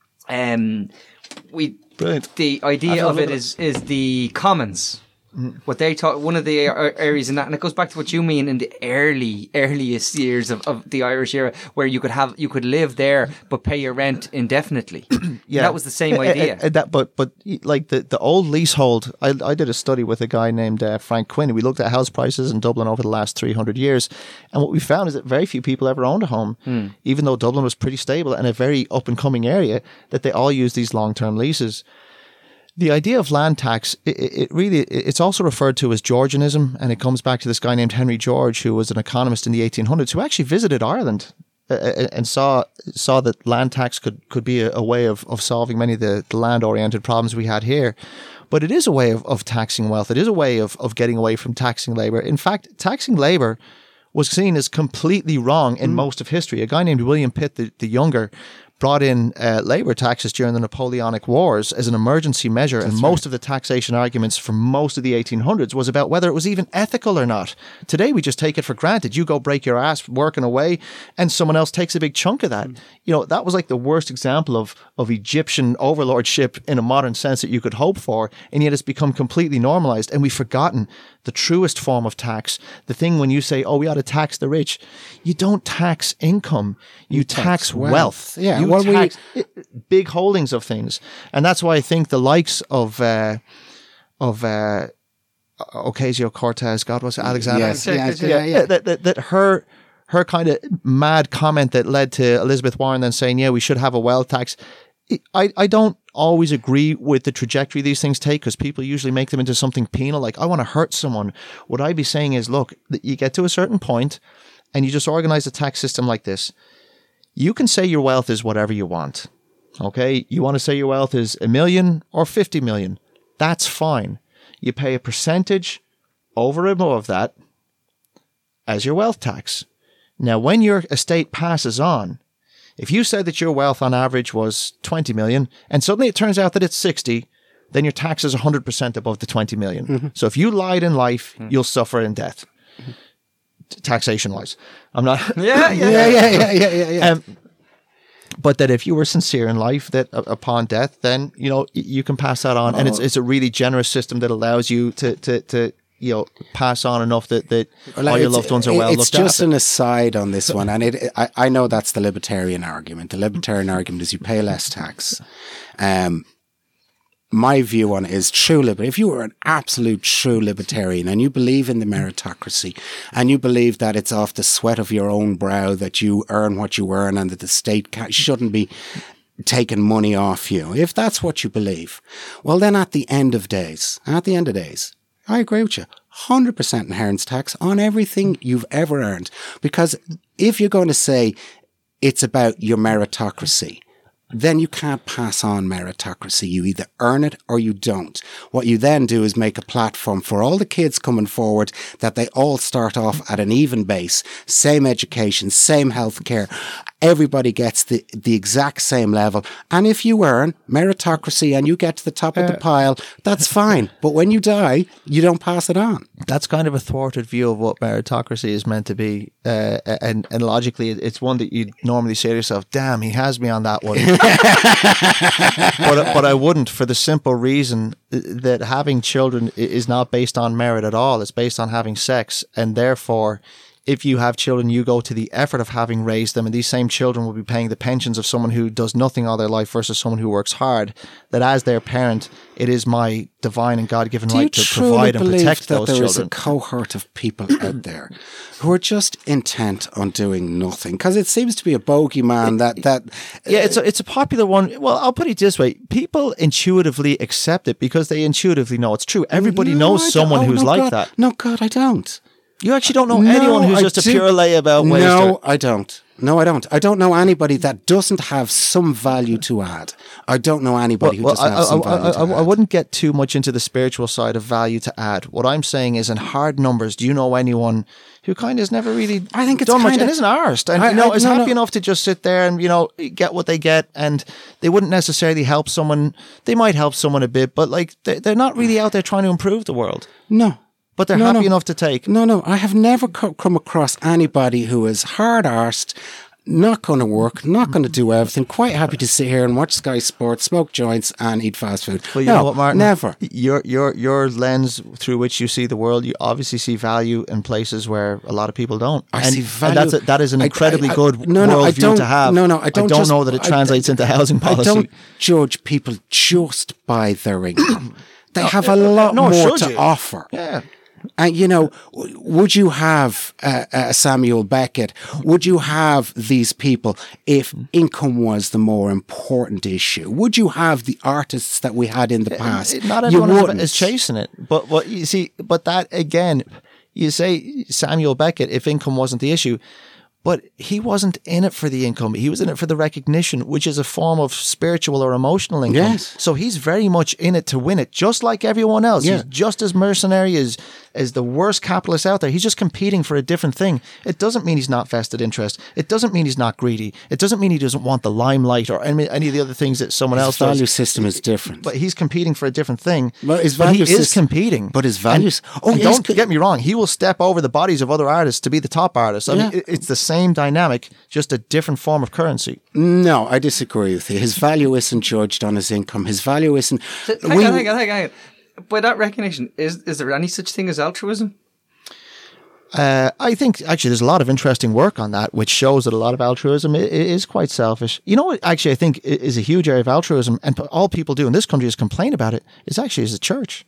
um, we Brilliant. the idea of it is is the commons. What they talk, one of the areas in that, and it goes back to what you mean in the early, earliest years of, of the Irish era, where you could have, you could live there but pay your rent indefinitely. Yeah, that was the same idea. Uh, uh, that, but but like the, the old leasehold, I I did a study with a guy named uh, Frank Quinn. We looked at house prices in Dublin over the last three hundred years, and what we found is that very few people ever owned a home, hmm. even though Dublin was pretty stable and a very up and coming area. That they all used these long term leases. The idea of land tax, it, it really, it's also referred to as Georgianism, and it comes back to this guy named Henry George, who was an economist in the eighteen hundreds, who actually visited Ireland uh, and saw saw that land tax could, could be a, a way of, of solving many of the, the land-oriented problems we had here. But it is a way of, of taxing wealth. It is a way of, of getting away from taxing labour. In fact, taxing labour was seen as completely wrong in mm. most of history. A guy named William Pitt the, the Younger brought in uh, labour taxes during the Napoleonic Wars as an emergency measure. That's and most right. of the taxation arguments for most of the eighteen hundreds was about whether it was even ethical or not. Today, we just take it for granted. You go break your ass working away and someone else takes a big chunk of that. Mm. You know, that was like the worst example of, of Egyptian overlordship in a modern sense that you could hope for. And yet it's become completely normalised. And we've forgotten the truest form of tax. The thing when you say, oh, we ought to tax the rich. You don't tax income. You, you tax, tax wealth. wealth. Yeah. You well, tax we, big holdings of things. And that's why I think the likes of uh, of uh, Ocasio-Cortez, God, was it Alexander? Yes, yeah, yeah, yeah, yeah. That, that, that her her kind of mad comment that led to Elizabeth Warren then saying, yeah, we should have a wealth tax. I, I don't always agree with the trajectory these things take, because people usually make them into something penal, like I want to hurt someone. What I'd be saying is, look, you get to a certain point and you just organize a tax system like this. You can say your wealth is whatever you want. Okay? You want to say your wealth is a million or fifty million. That's fine. You pay a percentage over and above that as your wealth tax. Now, when your estate passes on, if you said that your wealth on average was twenty million and suddenly it turns out that it's sixty, then your tax is one hundred percent above the twenty million. Mm-hmm. So if you lied in life, mm-hmm. you'll suffer in death. Mm-hmm. Taxation wise. I'm not. yeah, yeah, yeah, yeah, yeah, yeah, yeah. yeah. Um, but that if you were sincere in life, that uh, upon death, then, you know, you can pass that on. Oh. And it's it's a really generous system that allows you to, to, to you know, pass on enough that, that well, all your loved ones are well looked after. It's just an aside on this one. And it, I, I know that's the libertarian argument. The libertarian argument is you pay less tax. Um, my view on it is true liberty. If you were an absolute true libertarian and you believe in the meritocracy and you believe that it's off the sweat of your own brow that you earn what you earn and that the state ca- shouldn't be taking money off you, if that's what you believe, well, then at the end of days, at the end of days, I agree with you. one hundred percent inheritance tax on everything you've ever earned. Because if you're going to say it's about your meritocracy, then you can't pass on meritocracy. You either earn it or you don't. What you then do is make a platform for all the kids coming forward that they all start off at an even base, same education, same healthcare. Everybody gets the, the exact same level. And if you earn meritocracy and you get to the top of the pile, that's fine. But when you die, you don't pass it on. That's kind of a thwarted view of what meritocracy is meant to be. Uh, and, and logically, it's one that you'd normally say to yourself, damn, he has me on that one. but, but I wouldn't, for the simple reason that having children is not based on merit at all. It's based on having sex. And therefore, if you have children, you go to the effort of having raised them, and these same children will be paying the pensions of someone who does nothing all their life versus someone who works hard, that as their parent, it is my divine and God-given Do right you to truly provide and believe protect that those there children. is a cohort of people out there who are just intent on doing nothing? Because it seems to be a bogeyman that that Yeah, it's a, it's a popular one. Well, I'll put it this way. People intuitively accept it because they intuitively know it's true. Everybody No, knows I don't- someone oh, who's no, like God, that. No, God, I don't. You actually don't know No, anyone who's I just a do- pure layabout waster. No, I don't. No, I don't. I don't know anybody that doesn't have some value to add. I don't know anybody who Well, doesn't I, have some I, value I, to I, add. I wouldn't get too much into the spiritual side of value to add. What I'm saying is, in hard numbers, do you know anyone who kind of has never really I think it's done much kinda- and isn't arsed and I- you know I- is no, happy no. enough to just sit there and you know get what they get, and they wouldn't necessarily help someone. They might help someone a bit, but like they, they're not really out there trying to improve the world. No. But they're No, happy no. enough to take. No, no. I have never co- come across anybody who is hard-arsed, not going to work, not going to do everything, quite happy to sit here and watch Sky Sports, smoke joints and eat fast food. Well, you no, know what, Martin? Never. Your your your lens through which you see the world, you obviously see value in places where a lot of people don't. I and, see value. And that's a, that is an I- incredibly I- I- good no, no, I worldview don't- to have. no, no, I don't just- know that it I- translates into housing policy. I don't judge people just by their income. They have a lot no, more should to you? offer. Yeah. And, you know, w- would you have uh, uh, Samuel Beckett? Would you have these people if income was the more important issue? Would you have the artists that we had in the past? It- Not You everyone is, wouldn't. is chasing it, but what you see, but that again, you say Samuel Beckett, if income wasn't the issue, but he wasn't in it for the income. He was in it for the recognition, which is a form of spiritual or emotional income. Yes. So he's very much in it to win it, just like everyone else. Yeah. He's just as mercenary as as the worst capitalist out there. He's just competing for a different thing. It doesn't mean he's not vested interest. It doesn't mean he's not greedy. It doesn't mean he doesn't want the limelight or any, any of the other things that someone His else value does. system is different. But he's competing for a different thing. Well, his But he value is sys- competing. but his values- And, oh, and yeah, he's don't co- get me wrong. He will step over the bodies of other artists to be the top artist. I mean, Yeah. it- it's the same dynamic, just a different form of currency. No, I disagree with you. His value isn't judged on his income. His value isn't. Hang we- on, hang on, hang on, hang on. By that recognition, is is there any such thing as altruism? Uh, I think actually there's a lot of interesting work on that, which shows that a lot of altruism i- i- is quite selfish. You know what? Actually, I think i- is a huge area of altruism, and p- all people do in this country is complain about it. Is actually is the church.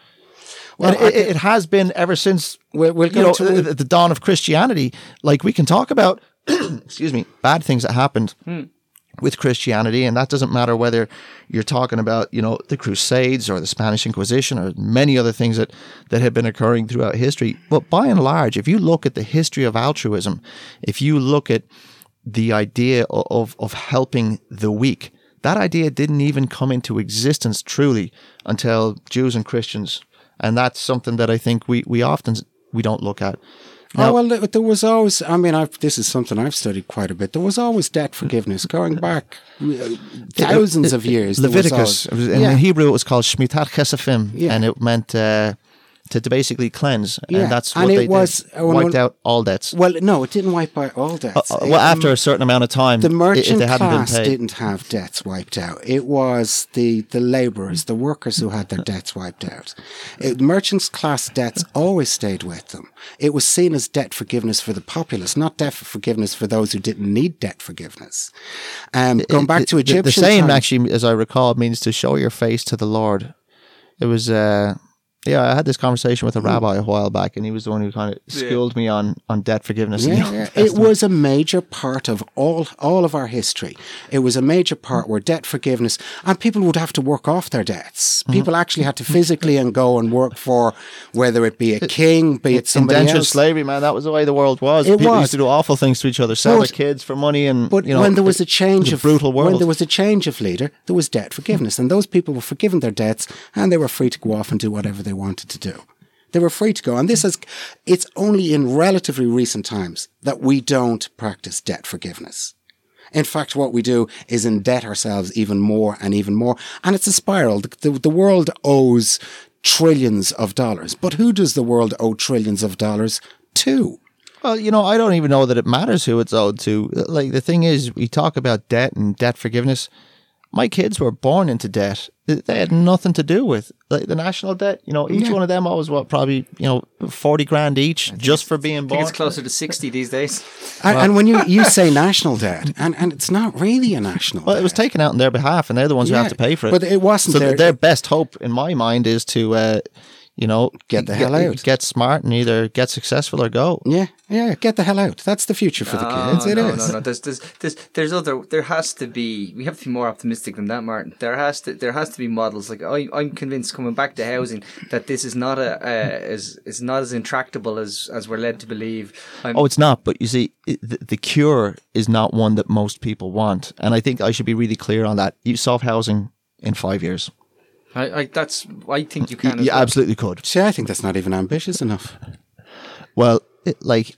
Well, And I it, it has been ever since We'll- we'll you go know, to- the, the dawn of Christianity. Like we can talk about, excuse me, bad things that happened with Christianity, and that doesn't matter whether you're talking about you know the Crusades or the Spanish Inquisition or many other things that that have been occurring throughout history. But by and large, if you look at the history of altruism, if you look at the idea of of, of helping the weak, that idea didn't even come into existence truly until Jews and Christians. And that's something that I think we, we often we don't look at. Now, oh, well, there- there was always, I mean, I've, this is something I've studied quite a bit. There was always debt forgiveness going back uh, thousands of years. There was Leviticus. always- It was, in yeah. Hebrew, it was called Shmitat Chesafim, Yeah. and it meant uh, to, to basically cleanse. Yeah. And that's And what it they was- did. uh, when- Wiped when- out all debts. Well, no, it didn't wipe out all debts. Uh, well, It- after a certain amount of time, the i- if merchant they hadn't class been paid. didn't have debts wiped out. It was the, the labourers, the workers who had their debts wiped out. It, merchants' class debts always stayed with them. It was seen as debt forgiveness for the populace, not debt forgiveness for those who didn't need debt forgiveness. Um, going back to The- Egyptian The, the saying, times- actually, as I recall, means to show your face to the Lord. It was, uh, yeah, I had this conversation with a rabbi a while back, and he was the one who kind of schooled me on, on debt forgiveness. in the Yeah, Old yeah. It Testament. was a major part of all all of our history. It was a major part where debt forgiveness, and people would have to work off their debts. Mm-hmm. People actually had to physically and go and work for, whether it be a king, be it somebody Indentured else. slavery, man. That was the way the world was. It People was. used to do awful things to each other, sell But- their kids for money, and But you know, when there was a it change was a of brutal world. when there was a change of leader, there was debt forgiveness, and those people were forgiven their debts, and they were free to go off and do whatever they wanted to do. They were free to go, and this is it's only in relatively recent times that we don't practice debt forgiveness. In fact, what we do is indebt ourselves even more and even more, and it's a spiral. The, the, the world owes trillions of dollars, but who does the world owe trillions of dollars to? Well, you know, I don't even know that it matters who it's owed to. Like, the thing is, we talk about debt and debt forgiveness. my kids were born into debt. They had nothing to do with like, the national debt. You know, each Yeah. one of them owes what, probably, you know, forty grand each just for being I think born. it's closer to sixty these days. And, and when you, you say national debt, and, and it's not really a national Well, debt. it was taken out on their behalf, and they're the ones who Yeah, have to pay for it. but it wasn't So their- their, their best hope, in my mind, is to, uh, you know, Get the hell out. get smart, and either get successful or go. Yeah, yeah, get the hell out. That's the future for the kids. It is. no, no, no. There's, there's, there's, there's other. There has to be. We have to be more optimistic than that, Martin. There has to, there has to be models. Like I, I'm convinced, coming back to housing, that this is not a, uh, as, it's not as intractable as, as we're led to believe. I'm, Oh, it's not. But you see, it, the, the cure is not one that most people want, and I think I should be really clear on that. You solve housing in five years. I, I, that's. I think you can. You as well. absolutely could. See, I think that's not even ambitious enough. Well, it, like,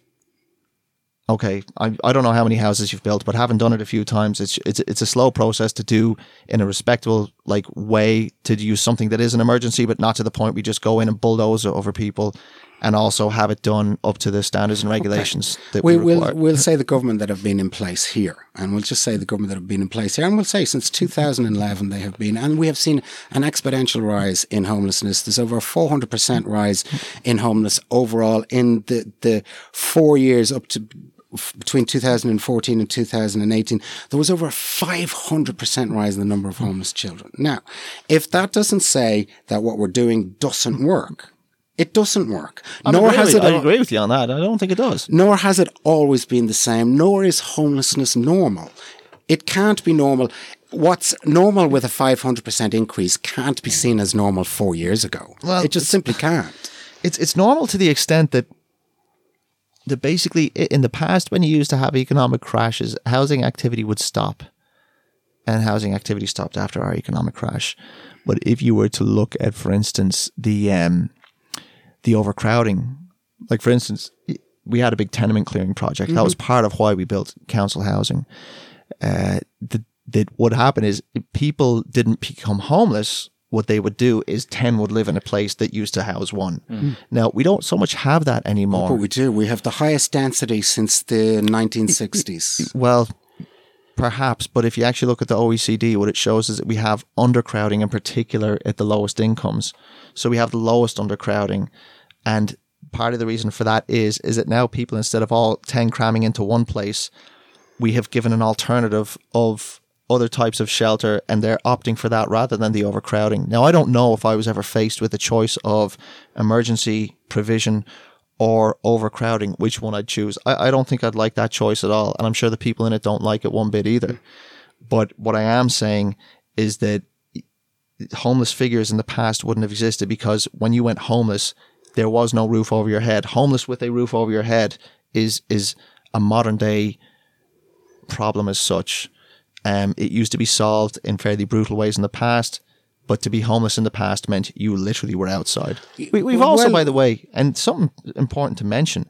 okay, I I don't know how many houses you've built, but having done it a few times, it's it's it's a slow process to do in a respectable like way, to use something that is an emergency, but not to the point we just go in and bulldoze over people, and also have it done up to the standards and regulations that we, We, require. we'll, we'll say the government that have been in place here, and we'll just say the government that have been in place here, and we'll say since two thousand eleven they have been, and we have seen an exponential rise in homelessness. There's over a four hundred percent rise in homelessness overall in the, the four years up to between two thousand fourteen and two thousand eighteen, there was over a five hundred percent rise in the number of homeless children. Now, if that doesn't say that what we're doing doesn't work, it doesn't work. I Nor agree has with- it. I agree with you on that. I don't think it does. Nor has it always been the same, nor is homelessness normal. It can't be normal. What's normal with a five hundred percent increase can't be seen as normal four years ago. Well, it just simply can't. It's it's normal to the extent that that basically i- in the past, when you used to have economic crashes, housing activity would stop, and housing activity stopped after our economic crash. But if you were to look at, for instance, the um, the overcrowding, like for instance, we had a big tenement clearing project. That was part of why we built council housing. Uh, the, that what happened is people didn't become homeless. What they would do is ten would live in a place that used to house one. Now, we don't so much have that anymore. But we do. We have the highest density since the nineteen sixties. Well, perhaps, but if you actually look at the O E C D, what it shows is that we have undercrowding in particular at the lowest incomes. So we have the lowest undercrowding, and part of the reason for that is is that now people, instead of all ten cramming into one place, we have given an alternative of other types of shelter, and they're opting for that rather than the overcrowding. Now, I don't know if I was ever faced with a choice of emergency provision or overcrowding, which one I'd choose. I, I don't think I'd like that choice at all, and I'm sure the people in it don't like it one bit either. But what I am saying is that homeless figures in the past wouldn't have existed, because when you went homeless, there was no roof over your head. Homeless with a roof over your head is is a modern day problem as such. Um, it used to be solved in fairly brutal ways in the past, but to be homeless in the past meant you literally were outside. We, we've also, Well- by the way, and something important to mention,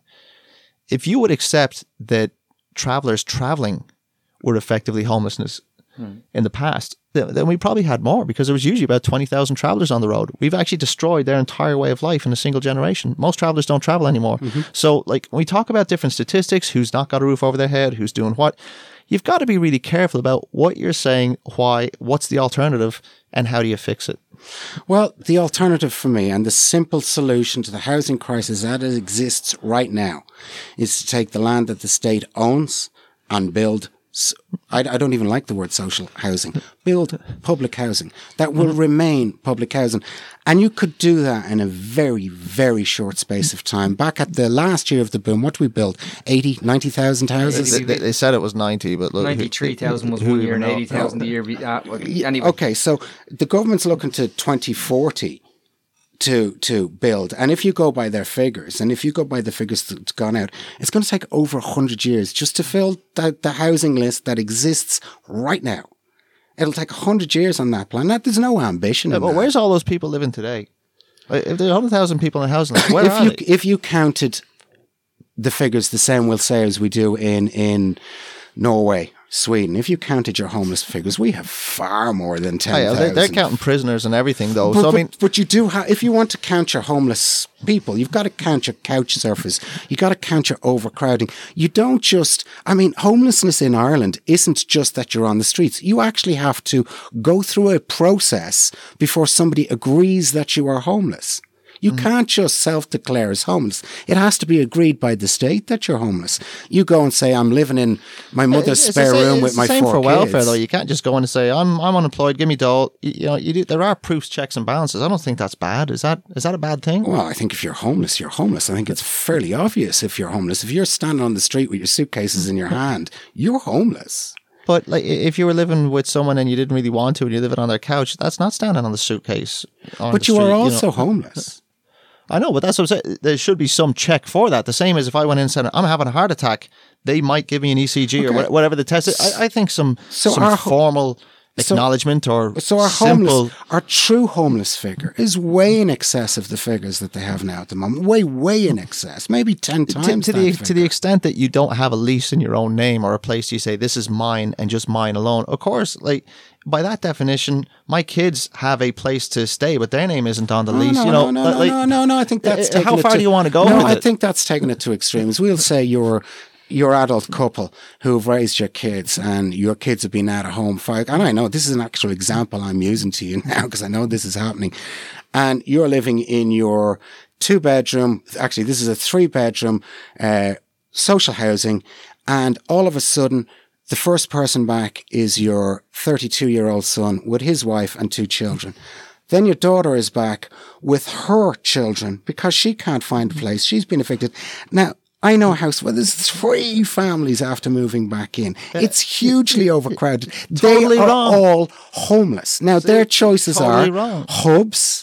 if you would accept that travelers traveling were effectively homelessness in the past, th- then we probably had more, because there was usually about twenty thousand travelers on the road. We've actually destroyed their entire way of life in a single generation. Most travelers don't travel anymore. So, like, when we talk about different statistics, who's not got a roof over their head, who's doing what, you've got to be really careful about what you're saying, why, what's the alternative, and how do you fix it? Well, the alternative for me, and the simple solution to the housing crisis as it exists right now, is to take the land that the state owns and build. s- I, I don't even like the word social housing. Build public housing that will remain public housing. And you could do that in a very, very short space of time. Back at the last year of the boom, what did we build? eighty, ninety thousand houses? They, they- they said it was ninety, but look, who- Ninety-three thousand was who one year even and know? eighty thousand the year. Be, uh, well, anyway, Okay, so the government's looking to twenty forty to to build, and if you go by their figures, and if you go by the figures that's gone out, it's going to take over one hundred years just to fill the, the housing list that exists right now. It'll take one hundred years on that plan. That, there's no ambition Yeah, in but that. where's all those people living today? Like, if there's one hundred thousand people in housing, like, where if are you they? if you counted the figures the same, we'll say, as we do in in Norway Sweden, if you counted your homeless figures, we have far more than ten thousand. Oh, yeah, they're, they're counting prisoners and everything, though. But, so, I mean, but, but you do have, if you want to count your homeless people, you've got to count your couch surfers. You got to count your overcrowding. You don't just, I mean, homelessness in Ireland isn't just that you're on the streets. You actually have to go through a process before somebody agrees that you are homeless. You mm. can't just self-declare as homeless. It has to be agreed by the state that you're homeless. You go and say, I'm living in my mother's it's spare the same, room with my four kids. It's the same for welfare, though. You can't just go in and say, I'm I'm unemployed, give me dole. You, you know, you do, there are proofs, checks and balances. I don't think that's bad. Is that is that a bad thing? Well, I think if you're homeless, you're homeless. I think it's fairly obvious if you're homeless. If you're standing on the street with your suitcases in your hand, you're homeless. But like, if you were living with someone and you didn't really want to and you're living on their couch, that's not standing on the suitcase. On but the you street, are also you know. homeless. I know, but that's what I'm saying. There should be some check for that. The same as if I went in and said, I'm having a heart attack, they might give me an E C G okay. or whatever the test is. I, I think some, so some our, formal acknowledgement so, or so our simple... homeless, our true homeless figure is way in excess of the figures that they have now at the moment. Way, way in excess. Maybe ten times to, to the figure. To the extent that you don't have a lease in your own name or a place you say, this is mine and just mine alone. Of course, like... by that definition, my kids have a place to stay, but their name isn't on the oh, lease. No, you know, no, no, like, no, no, no. I think that's uh, how far to, do you want to go? No, with I it? think that's taking it to extremes. We'll say you're your adult couple who've raised your kids, and your kids have been out of home for. And I know this is an actual example I'm using to you now because I know this is happening. And you're living in your two bedroom. Actually, this is a three bedroom uh, social housing, and all of a sudden, the first person back is your thirty-two-year-old son with his wife and two children. Then your daughter is back with her children because she can't find a place. She's been evicted. Now, I know a house where there's three families after moving back in. It's hugely overcrowded. Totally they are wrong. all homeless. Now, See, their choices totally are wrong. hubs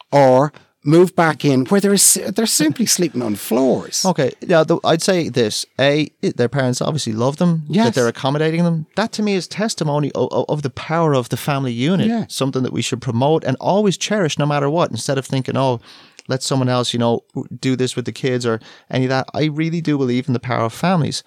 or move back in where they're they're simply sleeping on floors. Okay, yeah, the, I'd say this: a, their parents obviously love them, yes. that they're accommodating them. That to me is testimony of, of the power of the family unit. Yeah. Something that we should promote and always cherish, no matter what. Instead of thinking, oh, let someone else, you know, do this with the kids or any of that. I really do believe in the power of families.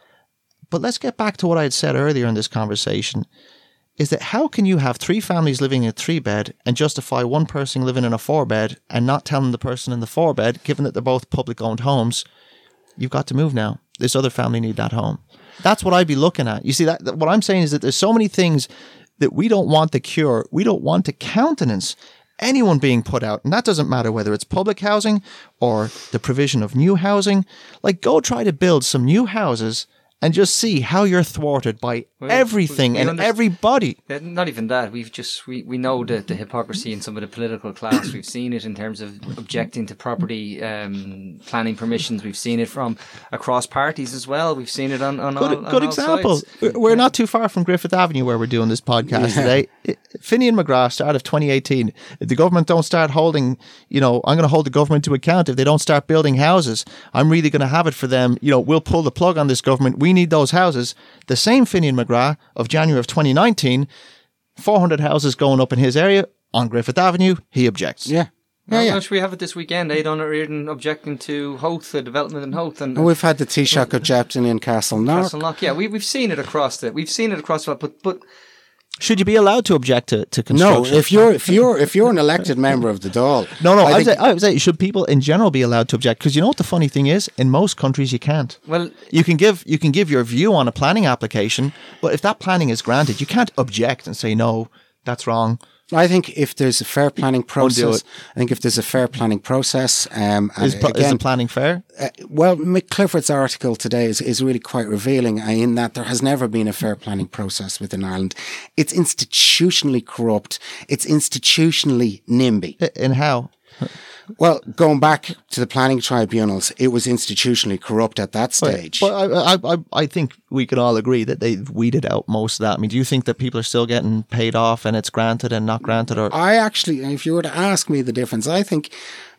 But let's get back to what I had said earlier in this conversation. Is that how can you have three families living in a three bed and justify one person living in a four bed and not telling the person in the four bed, given that they're both public owned homes, you've got to move now. This other family need that home. That's what I'd be looking at. You see, that, that what I'm saying is that there's so many things that we don't want to cure. We don't want to countenance anyone being put out. And that doesn't matter whether it's public housing or the provision of new housing. Like, go try to build some new houses and just see how you're thwarted by well, everything we, we and everybody. Not even that. We've just we, we know the, the hypocrisy in some of the political class. We've seen it in terms of objecting to property um, planning permissions. We've seen it from across parties as well. We've seen it on on good, all. Good on example. All sides. We're not too far from Griffith Avenue where we're doing this podcast yeah. today. Finian McGrath, start of twenty eighteen. If the government don't start holding, you know, I'm going to hold the government to account if they don't start building houses. I'm really going to have it for them. You know, we'll pull the plug on this government. We need those houses. The same Finian McGrath of January of twenty nineteen, four hundred houses going up in his area on Griffith Avenue. He objects. Yeah. Yeah, yeah, yeah. Should we have it this weekend? Aidan O'Riordan objecting to Howth, the development in Howth, and, and we've had the Taoiseach objecting in Castleknock. Castleknock, yeah, we we've seen it across the. We've seen it across the. But but should you be allowed to object to, to construction? No, if you're if you're if you're an elected member of the Dáil. No, no, I, I, would say, I would say should people in general be allowed to object? Because you know what the funny thing is, in most countries you can't. Well, you can give you can give your view on a planning application, but if that planning is granted, you can't object and say no, that's wrong. I think if there's a fair planning process, I think if there's a fair planning process, um, and is, pl- again, is the planning fair? Uh, well, Mick Clifford's article today is, is really quite revealing in that there has never been a fair planning process within Ireland. It's institutionally corrupt. It's institutionally NIMBY. In how? Well, going back to the planning tribunals, it was institutionally corrupt at that stage. But I, I, I, I think we can all agree that they've weeded out most of that. I mean, do you think that people are still getting paid off and it's granted and not granted? Or I actually, if you were to ask me the difference, I think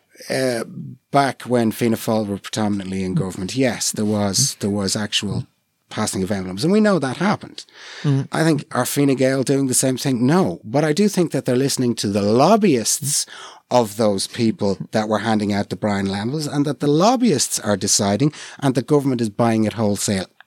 uh, back when Fianna Fáil were predominantly in government, yes, there was there was actual passing of emblems, and we know that happened. Mm. I think, are Fine Gael doing the same thing? No, but I do think that they're listening to the lobbyists of those people that were handing out the Brian Lambles, and that the lobbyists are deciding and the government is buying it wholesale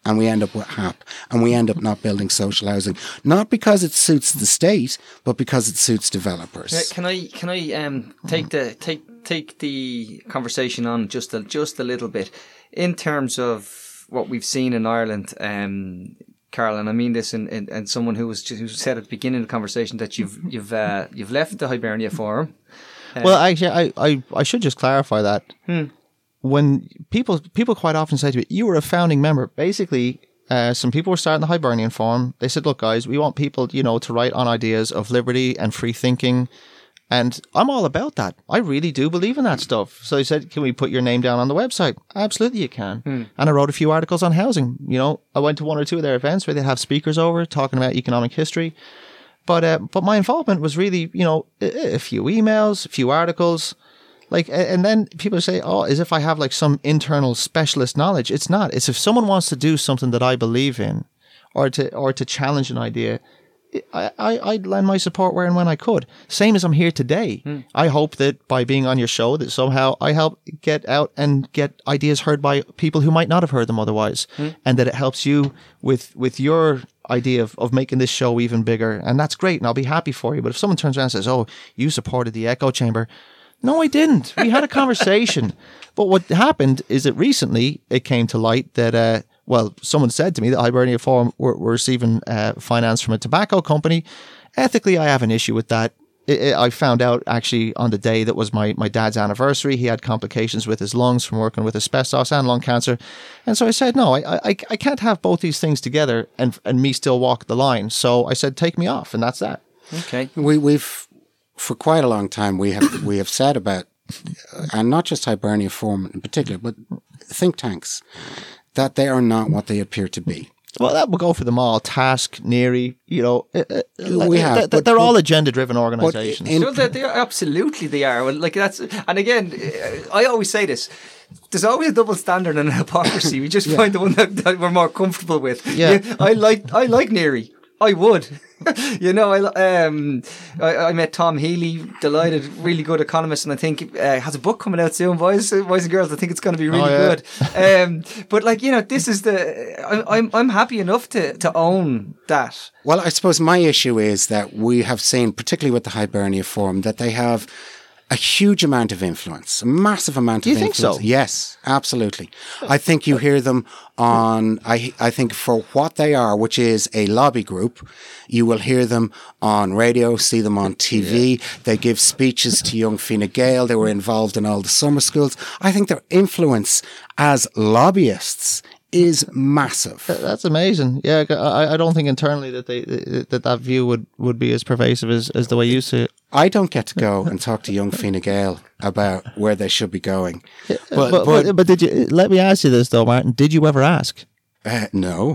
and we end up with H A P, and we end up not building social housing, not because it suits the state, but because it suits developers. Can I can I um take the take take the conversation on just a, just a little bit in terms of what we've seen in Ireland, um, Carol, and I mean this in, in, in someone who was who said at the beginning of the conversation that you've you've uh, you've left the Hibernia Forum. Uh, well, actually, I, I I should just clarify that. Hmm. When people people quite often say to me, "You were a founding member," basically. Uh, some people were starting the Hibernian Forum. They said, look, guys, we want people, you know, to write on ideas of liberty and free thinking. And I'm all about that. I really do believe in that stuff. So they said, can we put your name down on the website? Absolutely, you can. Hmm. And I wrote a few articles on housing. You know, I went to one or two of their events where they have speakers over talking about economic history. But uh, but my involvement was really, you know, a, a few emails, a few articles. Like, and then people say, oh, as if I have like some internal specialist knowledge. It's not. It's if someone wants to do something that I believe in or to or to challenge an idea, I, I, I'd lend my support where and when I could. Same as I'm here today. Mm. I hope that by being on your show that somehow I help get out and get ideas heard by people who might not have heard them otherwise. Mm. And that it helps you with, with your idea of, of making this show even bigger. And that's great. And I'll be happy for you. But if someone turns around and says, oh, you supported the echo chamber. No, I didn't. We had a conversation. But what happened is that recently it came to light that, uh, well, someone said to me that Hibernia Forum were, were receiving uh, finance from a tobacco company. Ethically, I have an issue with that. It, it, I found out actually on the day that was my, my dad's anniversary. He had complications with his lungs from working with asbestos and lung cancer. And so I said, no, I, I, I can't have both these things together and, and me still walk the line. So I said, take me off. And that's that. Okay. We, we've... For quite a long time, we have we have said about, and not just Hibernia Forum in particular, but think tanks, that they are not what they appear to be. Well, that will go for them all. Task, Neary, you know, uh, we have, they're, but, they're but, all agenda-driven organisations. In, so they, they are, absolutely they are. Well, like that's, and again, I always say this. There's always a double standard and a hypocrisy. We just yeah. find the one that, that we're more comfortable with. Yeah, yeah I like I like Neary. I would. you know, I, um, I I met Tom Healy, delighted, really good economist, and I think uh, has a book coming out soon, boys, boys and girls. I think it's going to be really oh, yeah. good. Um, but like you know, this is the I, I'm I'm happy enough to to own that. Well, I suppose my issue is that we have seen, particularly with the Hibernia Forum, that they have a huge amount of influence, a massive amount of you influence. You think so? Yes, absolutely. I think you hear them on, I I think for what they are, which is a lobby group, you will hear them on radio, see them on T V. Yeah. They give speeches to young Fine Gael. They were involved in all the summer schools. I think their influence as lobbyists is massive. That's amazing. Yeah, I, I don't think internally that they that that view would, would be as pervasive as, as the way you see it. I don't get to go and talk to young Fine Gael about where they should be going. Yeah, but, but, but, but did you? Let me ask you this though, Martin. Did you ever ask? Uh, no.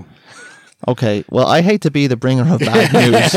Okay, well, I hate to be the bringer of bad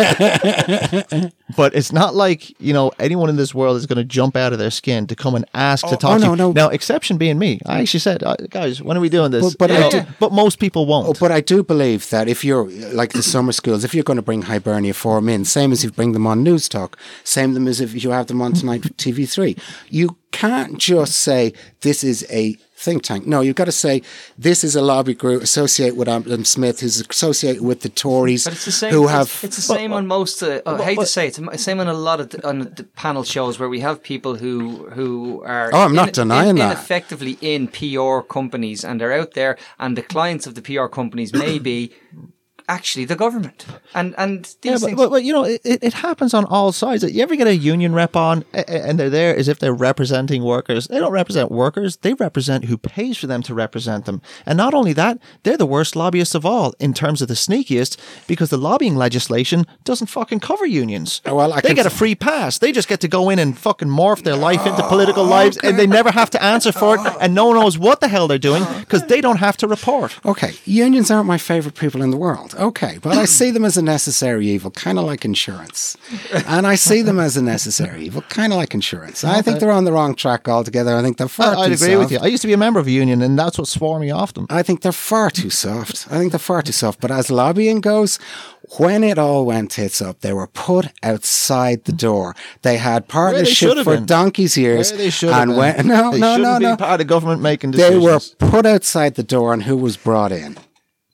news, but it's not like, you know, anyone in this world is going to jump out of their skin to come and ask oh, to talk oh, to no, you. No. Now, exception being me, I actually said, guys, when are we doing this? But, but, yeah. I do, but most people won't. Oh, but I do believe that if you're, like the summer schools, if you're going to bring Hibernia Forum in, same as you bring them on News Talk, same as if you have them on Tonight T V three, you can't just say this is a think tank. No, you've got to say this is a lobby group associated with Adam Smith, who's associated with the Tories, but it's the same, who it's, have. It's the same but, on most. Uh, I hate but, to say it, it's the same on a lot of the, on the panel shows where we have people who who are. Oh, I'm not in, denying in, that. Effectively in P R companies, and they're out there, and the clients of the P R companies may be actually the government. And and these yeah, but, things. But, but you know, it, it happens on all sides. You ever get a union rep on and they're there as if they're representing workers? They don't represent workers. They represent who pays for them to represent them. And not only that, they're the worst lobbyists of all in terms of the sneakiest, because the lobbying legislation doesn't fucking cover unions. Well, I they get a free pass. They just get to go in and fucking morph their life into political lives, okay. and they never have to answer for it, and no one knows what the hell they're doing because they don't have to report. Okay, unions aren't my favorite people in the world. Okay, but I see them as a necessary evil, kind of like insurance. And I see them as a necessary evil, kind of like insurance. I think they're on the wrong track altogether. I think they're far I, too I'd agree soft. with you. I used to be a member of a union, and that's what swore me off them. I think they're far too soft. I think they're far too soft. But as lobbying goes, when it all went tits up, they were put outside the door. They had partnership they for been. donkey's years. Where they should and have when, been. No, they no, no, no. no. Part of government making decisions. They were put outside the door, and who was brought in?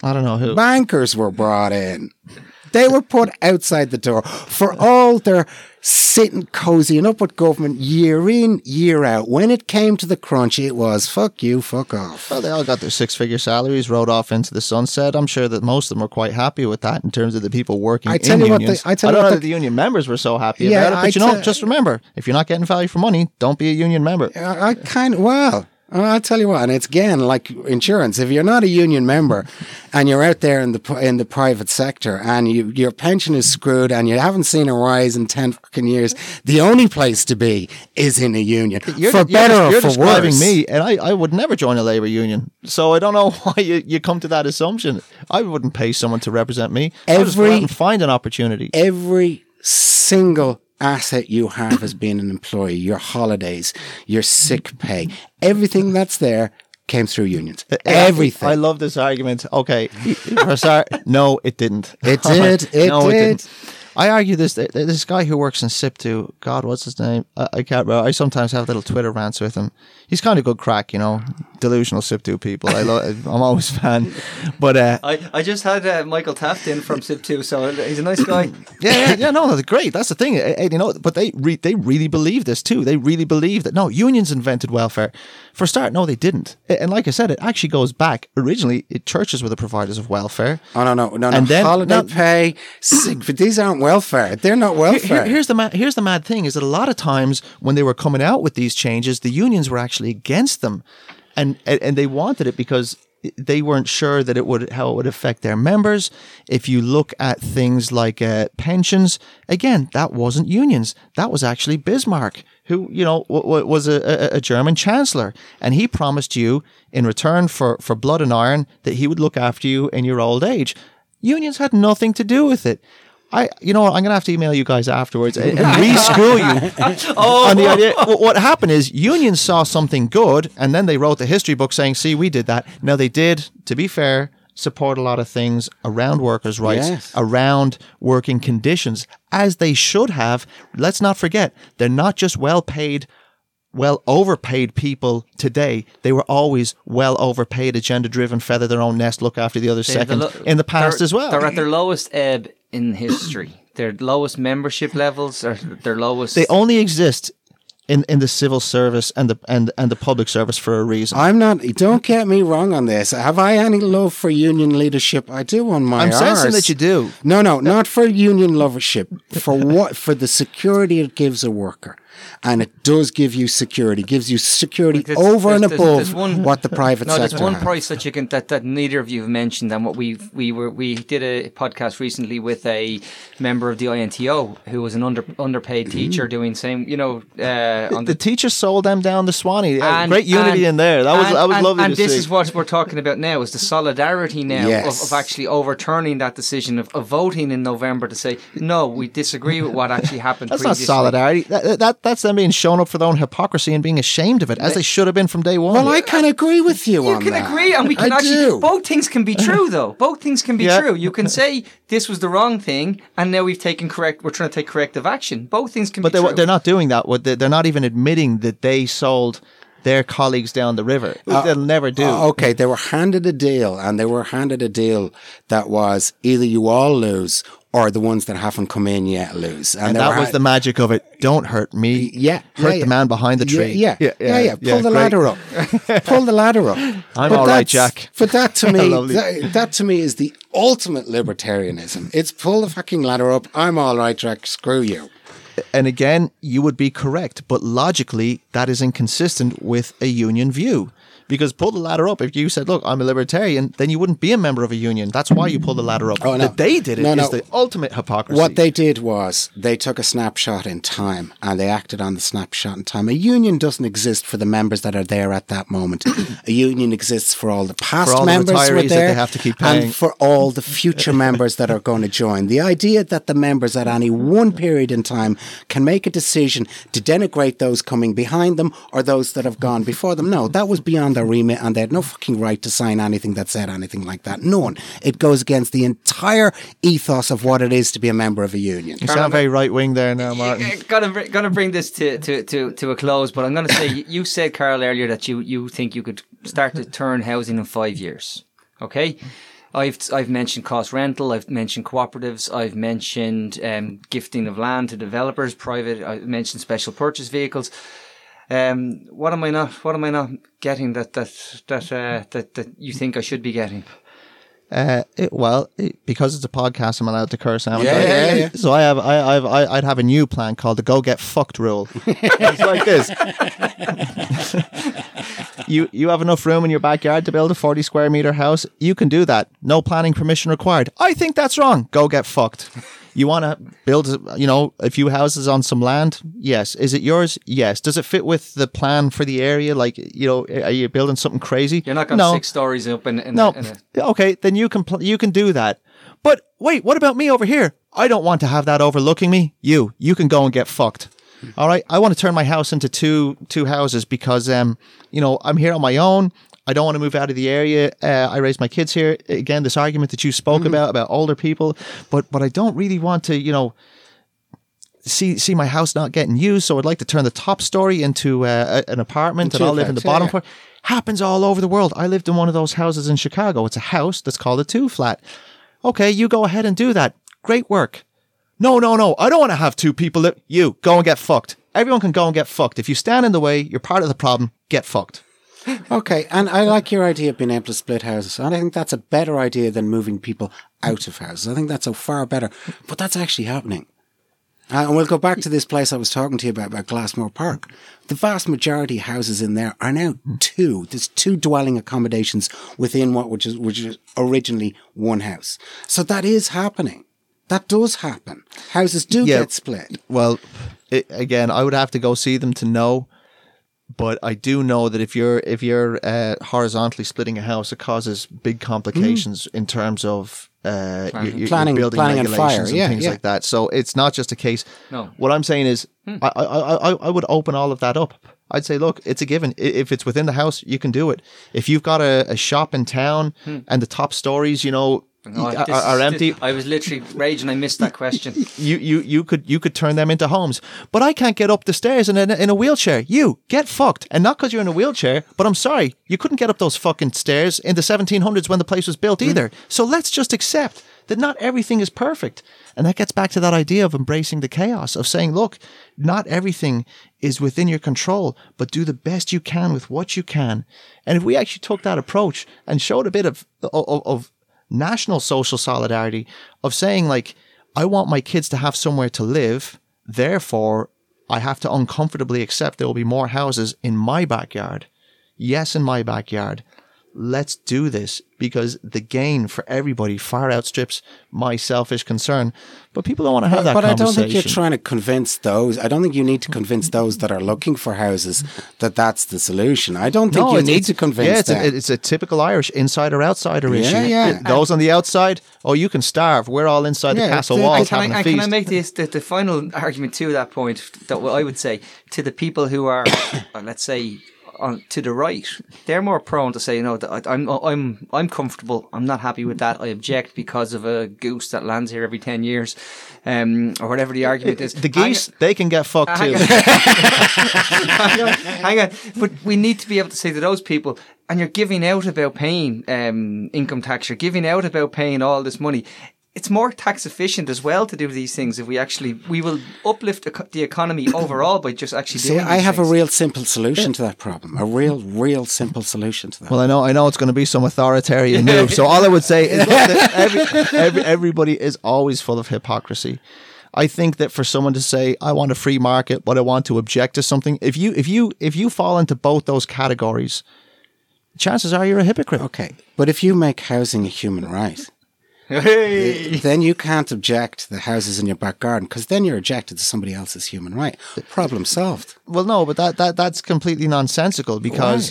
I don't know who. Bankers were brought in. They were put outside the door for all their sitting cozying up with government year in, year out. When it came to the crunch, it was fuck you, fuck off. Well, they all got their six-figure salaries, rode off into the sunset. I'm sure that most of them were quite happy with that in terms of the people working I tell in you what unions. they- I tell I you don't what know the- that the union members were so happy Yeah, about it, but I you know, tell- just remember, if you're not getting value for money, don't be a union member. I, I kind of, well, I'll tell you what, and it's again like insurance. If you're not a union member and you're out there in the pri- in the private sector and you, your pension is screwed and you haven't seen a rise in ten fucking years, the only place to be is in a union. You're, for you're, better you're or for describing worse. me, and I, I would never join a labour union. So I don't know why you, you come to that assumption. I wouldn't pay someone to represent me. I would just go out Every- and find an opportunity. Every single asset you have as being an employee, your holidays, your sick pay, everything that's there came through unions. Everything. I love this argument. Okay, for a start, no, it didn't. It did. It no, did. It didn't. I argue this. This guy who works in SIPTU, God, what's his name? I, I can't remember. I sometimes have little Twitter rants with him. He's kind of good crack, you know. Delusional SIPTU people. I lo- I'm always a fan. But uh, I, I just had uh, Michael Taft in from SIPTU, so he's a nice guy. yeah, yeah, yeah, no, that's great. That's the thing, eh, eh, you know. But they re- they really believe this too. They really believe that no, unions invented welfare. For a start, no, they didn't. Eh, And like I said, it actually goes back. Originally, it, churches were the providers of welfare. Oh, no, no, no, no. And then- Holiday no- pay, sick, but these aren't welfare. They're not Here- welfare. here- here's the mad, here's the mad thing is that a lot of times when they were coming out with these changes, the unions were actually against them, and and, and they wanted it because they weren't sure that it would how it would affect their members. If you look at things like uh, pensions, again, that wasn't unions. That was actually Bismarck, who you know w- w- was a, a, a German chancellor, and he promised you in return for for blood and iron that he would look after you in your old age. Unions had nothing to do with it. I, you know what, I'm going to have to email you guys afterwards and, and re-school you Oh, on the idea. What what happened is unions saw something good and then they wrote the history book saying, see, we did that. Now they did, to be fair, support a lot of things around workers' rights, Yes. around working conditions, as they should have. Let's not forget, they're not just well-paid, well overpaid people today. They were always well overpaid, agenda driven, feather their own nest, look after the other They're second the lo- in the past they're- as well. They're at their lowest ebb in history. Their lowest membership levels are their lowest. They only exist in, in the civil service and the and, and the public service for a reason. I'm not, don't get me wrong on this. Have I any love for union leadership? I do on my I'm sensing arse. that you do. No, no, not for union lovership. For what? For the security it gives a worker. And it does give you security, gives you security There's- over and there's- above there's one- what the private no, sector there's one has. price that you can that, that neither of you have mentioned, and what we we were we did a podcast recently with a member of the I N T O who was an under underpaid teacher doing same, you know, uh, on The the teacher sold them down the Swanee. Uh, And- Great unity and- in there. That was and, that was and, lovely and to this see. is what we're talking about now, is the solidarity now Yes. of, of actually overturning that decision of, of voting in November to say no, we disagree with what actually happened. That's not previously. solidarity. That, that that's them being shown up for their own hypocrisy and being ashamed of it, as they should have been from day one. Well, I can agree with you, You on can that. agree, and we can I actually. do. Both things can be true, though. Both things can be Yeah. true. You can say this was the wrong thing, and now we've taken correct. We're trying to take corrective action. Both things can but be they're, true. they're not doing that. What they- They're not even admitting that they sold their colleagues down the river. They'll never do. Uh, okay, they were handed a deal, and they were handed a deal that was either you all lose or the ones that haven't come in yet lose. and they that were was ha- the magic of it. Don't hurt me. Yeah, Hurt yeah, yeah. the man behind the tree. Yeah, yeah, yeah. yeah, Pull the great. ladder up. Pull the ladder up. I'm But all right, that's- Jack. But that to me, Lovely. that, that to me is the ultimate libertarianism. It's pull the fucking ladder up. I'm all right, Jack. Screw you. And again, you would be correct, but logically, that is inconsistent with a union view. Because pull the ladder up. If you said, "Look, I'm a libertarian," then you wouldn't be a member of a union. That's why you pull the ladder up. Oh, no. That they did it No, is no. the ultimate hypocrisy. What they did was they took a snapshot in time and they acted on the snapshot in time. A union doesn't exist for the members that are there at that moment. A union exists for all the past For all the members who are retirees that there they have to keep paying. and for all the future members that are going to join. The idea that the members at any one period in time can make a decision to denigrate those coming behind them or those that have gone before them. No, that was beyond their remit, and they had no fucking right to sign anything that said anything like that. None. It goes against the entire ethos of what it is to be a member of a union. You sound very right wing there now, Martin. Gonna br- gonna bring this to, to, to, to a close, but I'm gonna say you- you said, Carl, earlier that you, you think you could start to turn housing in five years. Okay, I've I've mentioned cost rental. I've mentioned cooperatives. I've mentioned um, gifting of land to developers, private. I've mentioned special purchase vehicles. Um, what am I not? What am I not getting that that that uh, that that you think I should be getting? Uh, it, well, it, because it's a podcast, I'm allowed to curse. Am I? Yeah, yeah, yeah, yeah. So I have, I, I've, I, I'd have a new plan called the "Go Get Fucked" rule. It's like this: you, you have enough room in your backyard to build a forty square meter house. You can do that. No planning permission required. I think that's wrong. Go get fucked. You want to build, you know, a few houses on some land? Yes. Is it yours? Yes. Does it fit with the plan for the area? Like, you know, are you building something crazy? You're not going no. six stories up in, in, no. a, in a... Okay, then you can pl- you can do that. But wait, what about me over here? I don't want to have that overlooking me. You, you can go and get fucked. All right. I want to turn my house into two two houses because, um, you know, I'm here on my own. I don't want to move out of the area. Uh, I raised my kids here. Again, this argument that you spoke mm. about, about older people. But but I don't really want to, you know, see see my house not getting used. So I'd like to turn the top story into uh, a, an apartment and I'll live in the bottom yeah, yeah. floor. Happens all over the world. I lived in one of those houses in Chicago. It's a house that's called a two flat. Okay, you go ahead and do that. Great work. No, no, no. I don't want to have two people. Li- you, go and get fucked. Everyone can go and get fucked. If you stand in the way, you're part of the problem. Get fucked. Okay, and I like your idea of being able to split houses. And I think that's a better idea than moving people out of houses. I think that's a far better. But that's actually happening. Uh, and we'll go back to this place I was talking to you about, about Glassmore Park. The vast majority of houses in there are now two. There's two dwelling accommodations within what which is, which is originally one house. So that is happening. That does happen. Houses do yeah, get split. Well, it, again, I would have to go see them to know. But I do know that if you're if you're uh, horizontally splitting a house, it causes big complications mm. in terms of uh, planning, your, planning, your building planning regulations and, fire. and yeah, things yeah. like that. So it's not just a case. No. What I'm saying is, hmm. I, I I I would open all of that up. I'd say, look, it's a given. If it's within the house, you can do it. If you've got a, a shop in town hmm. and the top stories, you know. No, are, this, are empty. This, I was literally raging. I missed that question. You, you, you could, you could turn them into homes, but I can't get up the stairs in a, in a wheelchair. You get fucked, and not because you're in a wheelchair. But I'm sorry, you couldn't get up those fucking stairs in the seventeen hundreds when the place was built either. Mm. So let's just accept that not everything is perfect, and that gets back to that idea of embracing the chaos of saying, look, not everything is within your control, but do the best you can with what you can. And if we actually took that approach and showed a bit of of, of national social solidarity of saying, like, I want my kids to have somewhere to live, therefore I have to uncomfortably accept there will be more houses in my backyard. Yes, in my backyard. Let's do this because the gain for everybody far outstrips my selfish concern. But people don't want to have but, that but conversation. But I don't think you're trying to convince those. I don't think you need to convince those that are looking for houses that that's the solution. I don't think no, you it's, need it's, to convince yeah, it's them. A, it's a typical Irish insider outsider yeah, issue. Yeah. Those on the outside, oh, you can starve. We're all inside yeah, the castle walls can having I, a feast. Can I make this the, the final argument to that point? That I would say to the people who are, let's say, on to the right, they're more prone to say, no, that I'm I'm I'm comfortable. I'm not happy with that. I object because of a goose that lands here every ten years, um, or whatever the argument is. The geese, hang, they can get fucked hang too. On. hang on, hang on. But we need to be able to say to those people, and you're giving out about paying um, income tax. You're giving out about paying all this money. It's more tax efficient as well to do these things if we actually, we will uplift the economy overall by just actually See, doing these I have things. a real simple solution to that problem. A real, real simple solution to that. Well, I know I know it's going to be some authoritarian move. So all I would say is look, that every, every, everybody is always full of hypocrisy. I think that for someone to say, I want a free market, but I want to object to something, if you if you if you fall into both those categories, chances are you're a hypocrite. Okay. But if you make housing a human right, Hey. then you can't object to the houses in your back garden because then you're objected to somebody else's human right. Problem solved. Well, no, but that, that that's completely nonsensical because...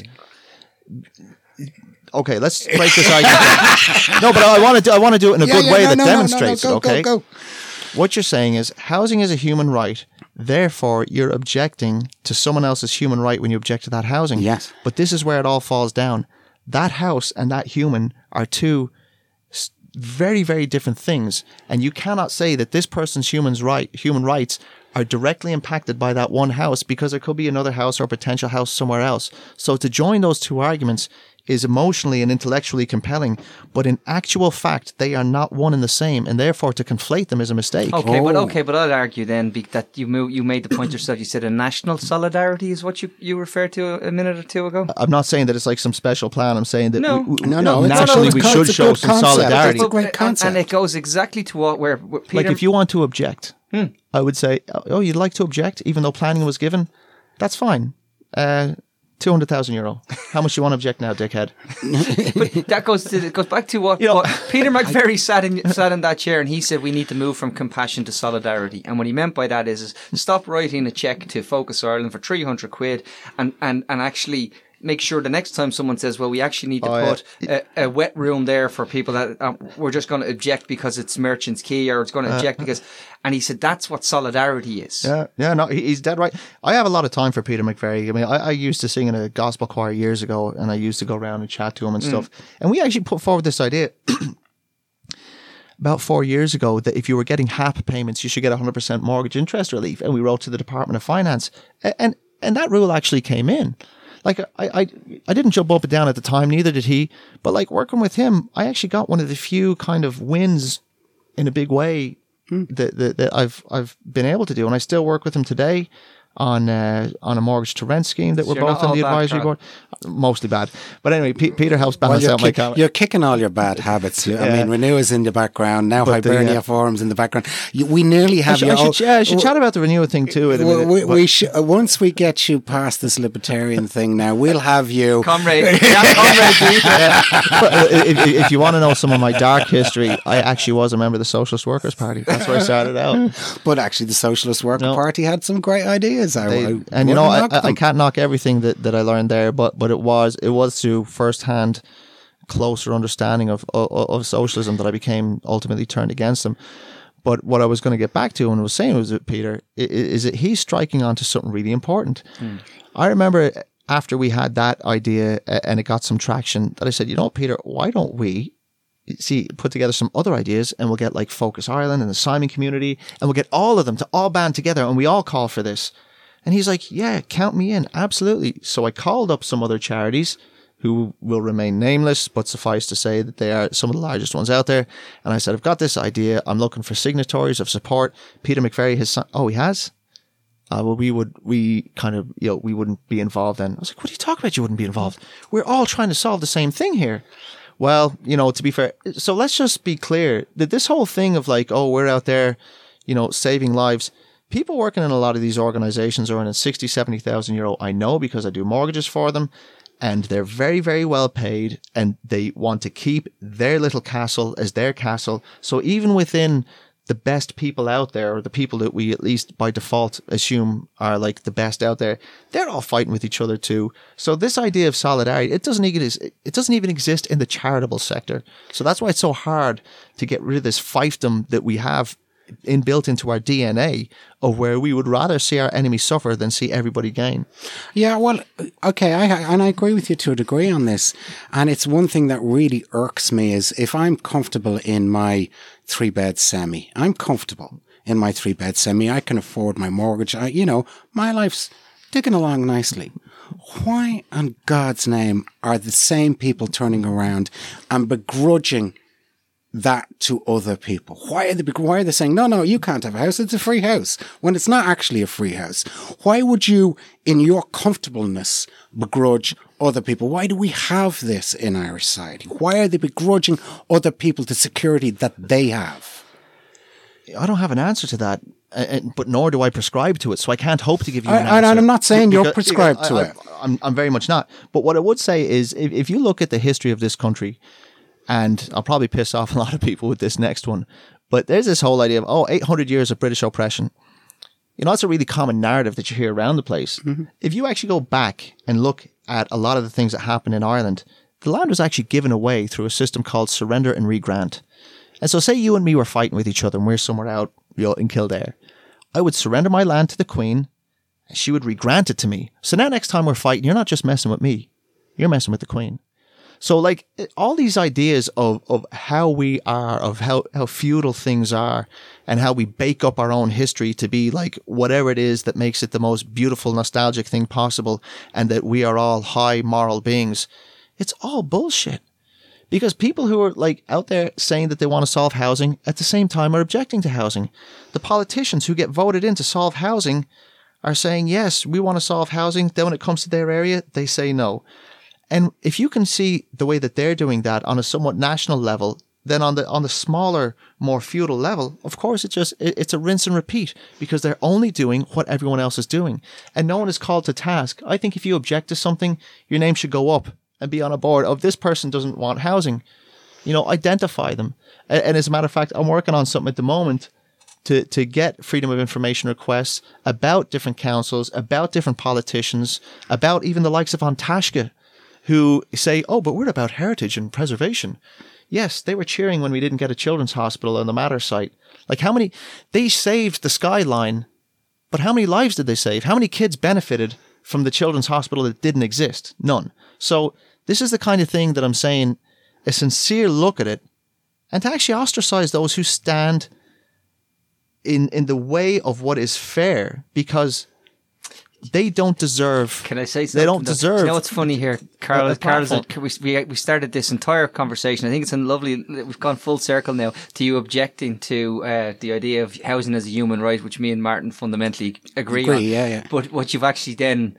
Why? Okay, let's break this argument. No, but I want to do, I want to do it in a yeah, good yeah, way no, that no, demonstrates no, no, no, go, it, okay? Go, go. What you're saying is housing is a human right. Therefore, you're objecting to someone else's human right when you object to that housing. Yes. But this is where it all falls down. That house and that human are two very, very different things. And you cannot say that this person's human's right, human rights are directly impacted by that one house because there could be another house or potential house somewhere else. So to join those two arguments is emotionally and intellectually compelling, but in actual fact, they are not one and the same, and therefore to conflate them is a mistake. Okay, Oh. but okay, but I'd argue then be, that you mo- you made the point yourself. You said a national solidarity is what you, you referred to a, a minute or two ago. I'm not saying that it's like some special plan. I'm saying that No. we, we, No, no, it's- naturally it's we a- should it's a show good some concept. solidarity. It's a great And- concept. and it goes exactly to what where, where Peter. Like if you want to object, I would say, oh, you'd like to object, even though planning was given? That's fine. Uh, two hundred thousand euro. How much do you want to object now, dickhead? But that goes to it goes back to what, You know, what Peter McVerry sat in sat in that chair and he said we need to move from compassion to solidarity. And what he meant by that is, is stop writing a check to Focus Ireland for three hundred quid and, and, and actually make sure the next time someone says, well, we actually need to Oh, put a, a wet room there for people that um, we're just going to object because it's Merchant's Quay, or it's going to object because, and he said that's what solidarity is. Yeah, yeah, no, he- he's dead right. I have a lot of time for Peter McVerry. I mean, I, I used to sing in a gospel choir years ago, and I used to go around and chat to him and stuff. And we actually put forward this idea about four years ago that if you were getting H A P payments, you should get one hundred percent mortgage interest relief. And we wrote to the Department of Finance, A- and and that rule actually came in. Like I, I, I didn't jump up and down at the time, neither did he. But like working with him, I actually got one of the few kind of wins in a big way that, that that I've I've been able to do, and I still work with him today on uh, on a mortgage to rent scheme that So we're you're both not on the all bad, advisory Carl. board. Mostly bad, but anyway, P- Peter helps Well, balance you're, out my kick- comment. you're kicking all your bad habits. You- I Yeah. mean, Renew is in the background now. But the, Hibernia uh, Forums in the background. You, we nearly I have should, you. I should, yeah, I should chat about the renewal thing too. In a We, minute, we, but- we sh- uh, once we get you past this libertarian thing, now we'll have you. Comrade, yeah, comrade, But, uh, if, if you want to know some of my dark history, I actually was a member of the Socialist Workers' Party. That's where I started out. But actually, the Socialist Worker No. Party had some great ideas. I, They- I and you know, I, wouldn't I knock I them. can't knock everything that, that I learned there, but but it was it was through first-hand, closer understanding of, of of socialism that I became ultimately turned against them. But what I was going to get back to and was saying was that Peter i- i- is that he's striking onto something really important. I remember after we had that idea uh, and it got some traction that I said, you know, Peter, why don't we see put together some other ideas and we'll get like Focus Ireland and the Simon community and we'll get all of them to all band together and we all call for this. And he's like, yeah, count me in. Absolutely. So I called up some other charities who will remain nameless, but suffice to say that they are some of the largest ones out there. And I said, I've got this idea. I'm looking for signatories of support. Peter McVerry has, si- oh, he has? Uh, well, we would, we kind of, you know, we wouldn't be involved then. I was like, what are you talking about? You wouldn't be involved. We're all trying to solve the same thing here. Well, you know, to be fair, so let's just be clear that this whole thing of like, oh, we're out there, you know, saving lives. People working in a lot of these organizations are earning sixty, seventy thousand euro. I know because I do mortgages for them and they're very, very well paid and they want to keep their little castle as their castle. So even within the best people out there, or the people that we at least by default assume are like the best out there, they're all fighting with each other too. So this idea of solidarity, it doesn't even, it doesn't even exist in the charitable sector. So that's why it's so hard to get rid of this fiefdom that we have inbuilt into our D N A of where we would rather see our enemies suffer than see everybody gain. Yeah, well, okay, I and I agree with you to a degree on this. And it's one thing that really irks me is if I'm comfortable in my three bed semi, I'm comfortable in my three bed semi. I can afford my mortgage. I, you know, my life's ticking along nicely. Why, in God's name, are the same people turning around and begrudging that to other people? Why are they, why are they saying, no, no, you can't have a house, it's a free house, when it's not actually a free house? Why would you, in your comfortableness, begrudge other people? Why do we have this in our society? Why are they begrudging other people the security that they have? I don't have an answer to that, uh, but nor do I prescribe to it, so I can't hope to give you an I, answer. and I'm not saying you're Because- prescribed because to I, it. I, I'm, I'm very much not. But what I would say is, if, if you look at the history of this country, and I'll probably piss off a lot of people with this next one, but there's this whole idea of, oh, eight hundred years of British oppression. You know, that's a really common narrative that you hear around the place. Mm-hmm. If you actually go back and look at a lot of the things that happened in Ireland, the land was actually given away through a system called surrender and regrant. And so say you and me were fighting with each other and we're somewhere out, you know, in Kildare. I would surrender my land to the Queen and she would regrant it to me. So now next time we're fighting, you're not just messing with me, you're messing with the Queen. So like all these ideas of, of how we are, of how, how feudal things are and how we bake up our own history to be like whatever it is that makes it the most beautiful, nostalgic thing possible and that we are all high moral beings. It's all bullshit. Because people who are like out there saying that they want to solve housing at the same time are objecting to housing. The politicians who get voted in to solve housing are saying, yes, we want to solve housing. Then when it comes to their area, they say no. And if you can see the way that they're doing that on a somewhat national level, then on the on the smaller, more feudal level, of course, it's just it, it's a rinse and repeat because they're only doing what everyone else is doing, and no one is called to task. I think if you object to something, your name should go up and be on a board of this person doesn't want housing. You know, identify them. And, and as a matter of fact, I'm working on something at the moment to to get freedom of information requests about different councils, about different politicians, about even the likes of An Taisce, who say, "Oh, but we're about heritage and preservation." Yes, they were cheering when we didn't get a children's hospital on the Mater site. Like how many, they saved the skyline, but how many lives did they save? How many kids benefited from the children's hospital that didn't exist? None. So this is the kind of thing that I'm saying, a sincere look at it, and to actually ostracize those who stand in, in the way of what is fair, because they don't deserve. Can I say something? They don't that, deserve. You know what's funny here? Carl, a Carl platform. we, we started this entire conversation. I think it's a lovely, we've gone full circle now to you objecting to uh, the idea of housing as a human right, which me and Martin fundamentally agree, Agree, on. yeah, yeah. But what you've actually then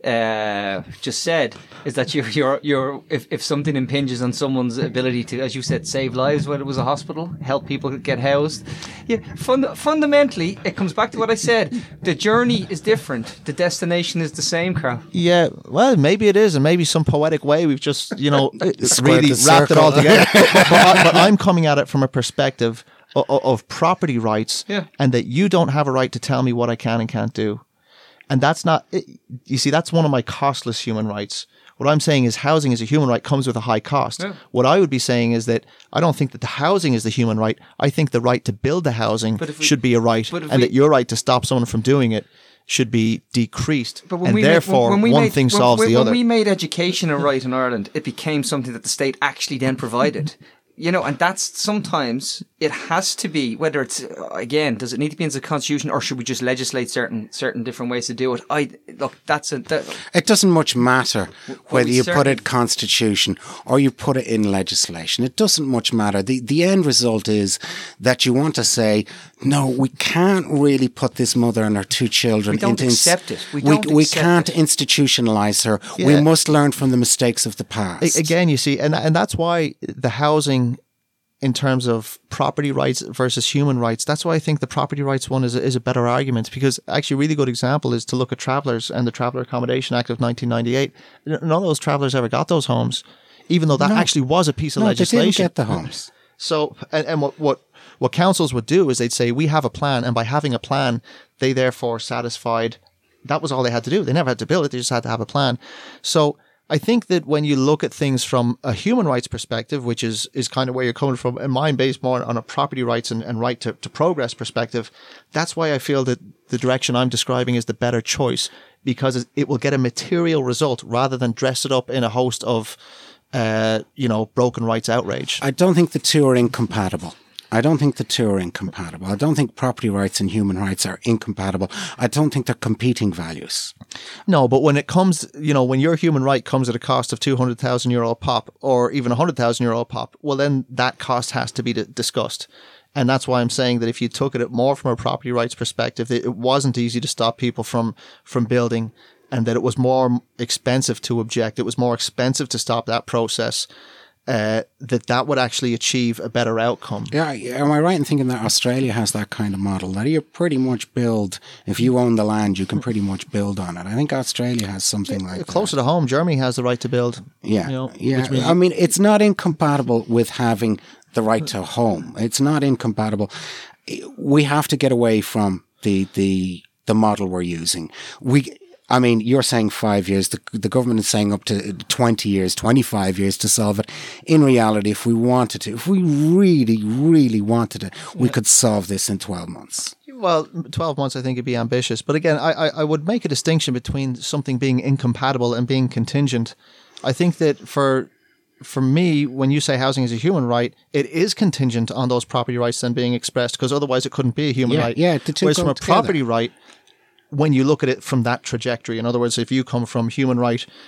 uh, just said is that you're, you're, you're, if, if something impinges on someone's ability to, as you said, save lives, whether it was a hospital, help people get housed. Yeah, fund, fundamentally, it comes back to what I said. The journey is different. The destination is the same, Carl. Yeah, well, maybe it is, and maybe some poetic way we've just, you know, Squared really the wrapped it circle. all together. but, but, I, but I'm coming at it from a perspective of, of property rights, Yeah. and that you don't have a right to tell me what I can and can't do. And that's not, you see, that's one of my costless human rights. What I'm saying is housing as a human right comes with a high cost. Yeah. What I would be saying is that I don't think that the housing is the human right. I think the right to build the housing But if we- should be a right, but if and we- that your right to stop someone from doing it should be decreased. But when and we made- therefore, when we one made- thing when- solves when, the when other. When we made education a right in Ireland, it became something that the state actually then provided. You know, and that's sometimes it has to be, whether it's, uh, again, does it need to be in the constitution or should we just legislate certain certain different ways to do it? I look, that's a, that, It doesn't much matter whether we you put certainly- it constitution or you put it in legislation. It doesn't much matter. The the end result is that you want to say, no, we can't really put this mother and her two children We don't into ins- accept it. We we, don't we accept can't it. institutionalize her. We Yeah. must learn from the mistakes of the past. A- Again, you see, and and that's why the housing, in terms of property rights versus human rights, that's why I think the property rights one is a, is a better argument. Because actually, a really good example is to look at Travellers and the Traveller Accommodation Act of nineteen ninety-eight. None of those travellers ever got those homes, even though that No. actually was a piece of no, they legislation. didn't get the homes. So, and, and what, what, what councils would do is they'd say, we have a plan, and by having a plan, they therefore satisfied, that was all they had to do. They never had to build it, they just had to have a plan. So I think that when you look at things from a human rights perspective, which is, is kind of where you're coming from, and mine based more on a property rights and, and right to, to progress perspective, that's why I feel that the direction I'm describing is the better choice, because it will get a material result rather than dress it up in a host of Uh, you know, broken rights outrage. I don't think the two are incompatible. I don't think the two are incompatible. I don't think property rights and human rights are incompatible. I don't think they're competing values. No, but when it comes, you know, when your human right comes at a cost of two hundred thousand euro a pop or even one hundred thousand euro a pop, well, then that cost has to be d- discussed. And that's why I'm saying that if you took it more from a property rights perspective, that it wasn't easy to stop people from, from building, and that it was more expensive to object. It was more expensive to stop that process. Uh, that that would actually achieve a better outcome. Yeah, am I right in thinking that Australia has that kind of model, that you pretty much build, if you own the land, you can pretty much build on it? I think Australia has something like that. Closer to home, Germany has the right to build. Yeah, you know, yeah. which means- I mean, it's not incompatible with having the right to home. It's not incompatible. We have to get away from the the the model we're using. We. I mean, you're saying five years. The, the government is saying up to twenty years, twenty-five years to solve it. In reality, if we wanted to, if we really, really wanted it, we could solve this in twelve months. Well, twelve months, I think, would be ambitious. But again, I, I, I would make a distinction between something being incompatible and being contingent. I think that for for me, when you say housing is a human right, it is contingent on those property rights then being expressed, because otherwise it couldn't be a human Yeah, right. yeah, the two Whereas go from a together. property right, when you look at it from that trajectory, in other words, if you come from human right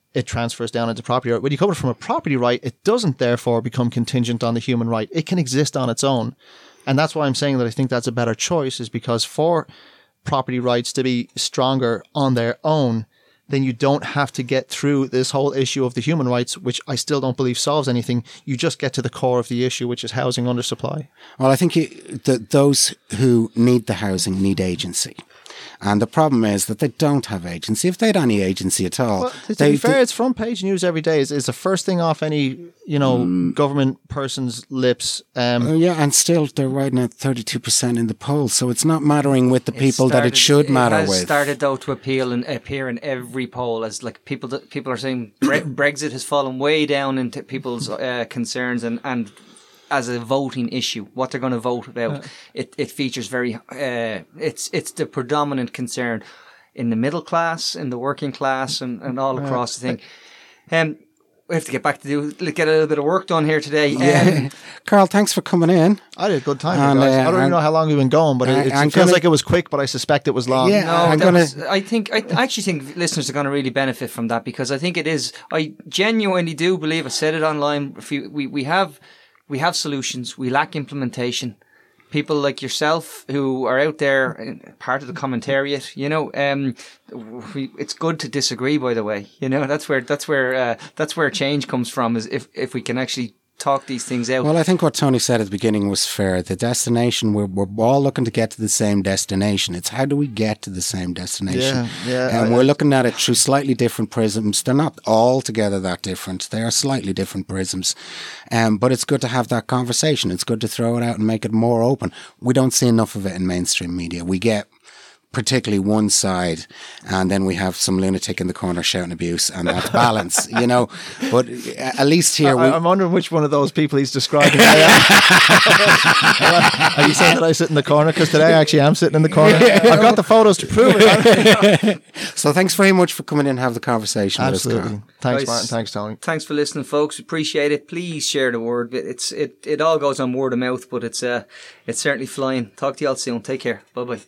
it transfers down into property right. When you cover it from a property right, it doesn't therefore become contingent on the human right. It can exist on its own. And that's why I'm saying that I think that's a better choice, is because for property rights to be stronger on their own, then you don't have to get through this whole issue of the human rights, which I still don't believe solves anything. You just get to the core of the issue, which is housing undersupply. Well, I think you, the, those who need the housing need agency. And the problem is that they don't have agency. If they had any agency at all, well, to they, be fair, they, it's front page news every day. It's, it's the first thing off any, you know, mm, government person's lips. Um, uh, yeah, and still they're riding at thirty-two percent in the polls. So it's not mattering with the people started, that it should matter it has with. Started though to appeal and appear in every poll as like people. That, people are saying Bre- Brexit has fallen way down into people's uh, concerns and and. As a voting issue, what they're going to vote about, yeah. it it features very. Uh, it's it's the predominant concern in the middle class, in the working class, and, and all across the thing. Um, we have to get back to do get a little bit of work done here today. Yeah. Um, Carl, thanks for coming in. I had a good time. And, guys. Uh, I don't even know how long we've been going, but it, it feels gonna, like it was quick. But I suspect it was long. Yeah, no, I'm gonna, was, I think I actually think listeners are going to really benefit from that, because I think it is. I genuinely do believe. I said it online. If you, we we have. We have solutions. We lack implementation. People like yourself who are out there, part of the commentariat, you know, um, we, it's good to disagree, by the way. You know, that's where, that's where, uh, that's where change comes from, is if, if we can actually talk these things out. Well, I think what Tony said at the beginning was fair. The destination, we're, we're all looking to get to the same destination. It's how do we get to the same destination? Yeah, yeah. And I, we're looking at it through slightly different prisms. They're not altogether that different. They are slightly different prisms. Um, but it's good to have that conversation. It's good to throw it out and make it more open. We don't see enough of it in mainstream media. We get particularly one side, and then we have some lunatic in the corner shouting abuse, and that's balance, you know. But at least here, I, we, I'm wondering which one of those people he's describing. Are you saying that I sit in the corner? Because today I actually am sitting in the corner. I've got the photos to prove it. So thanks very much for coming in and have the conversation. Absolutely. With us, thanks, Guys, Martin. Thanks, Tony. Thanks for listening, folks. Appreciate it. Please share the word. It's it it all goes on word of mouth, but it's uh it's certainly flying. Talk to you all soon. Take care. Bye bye.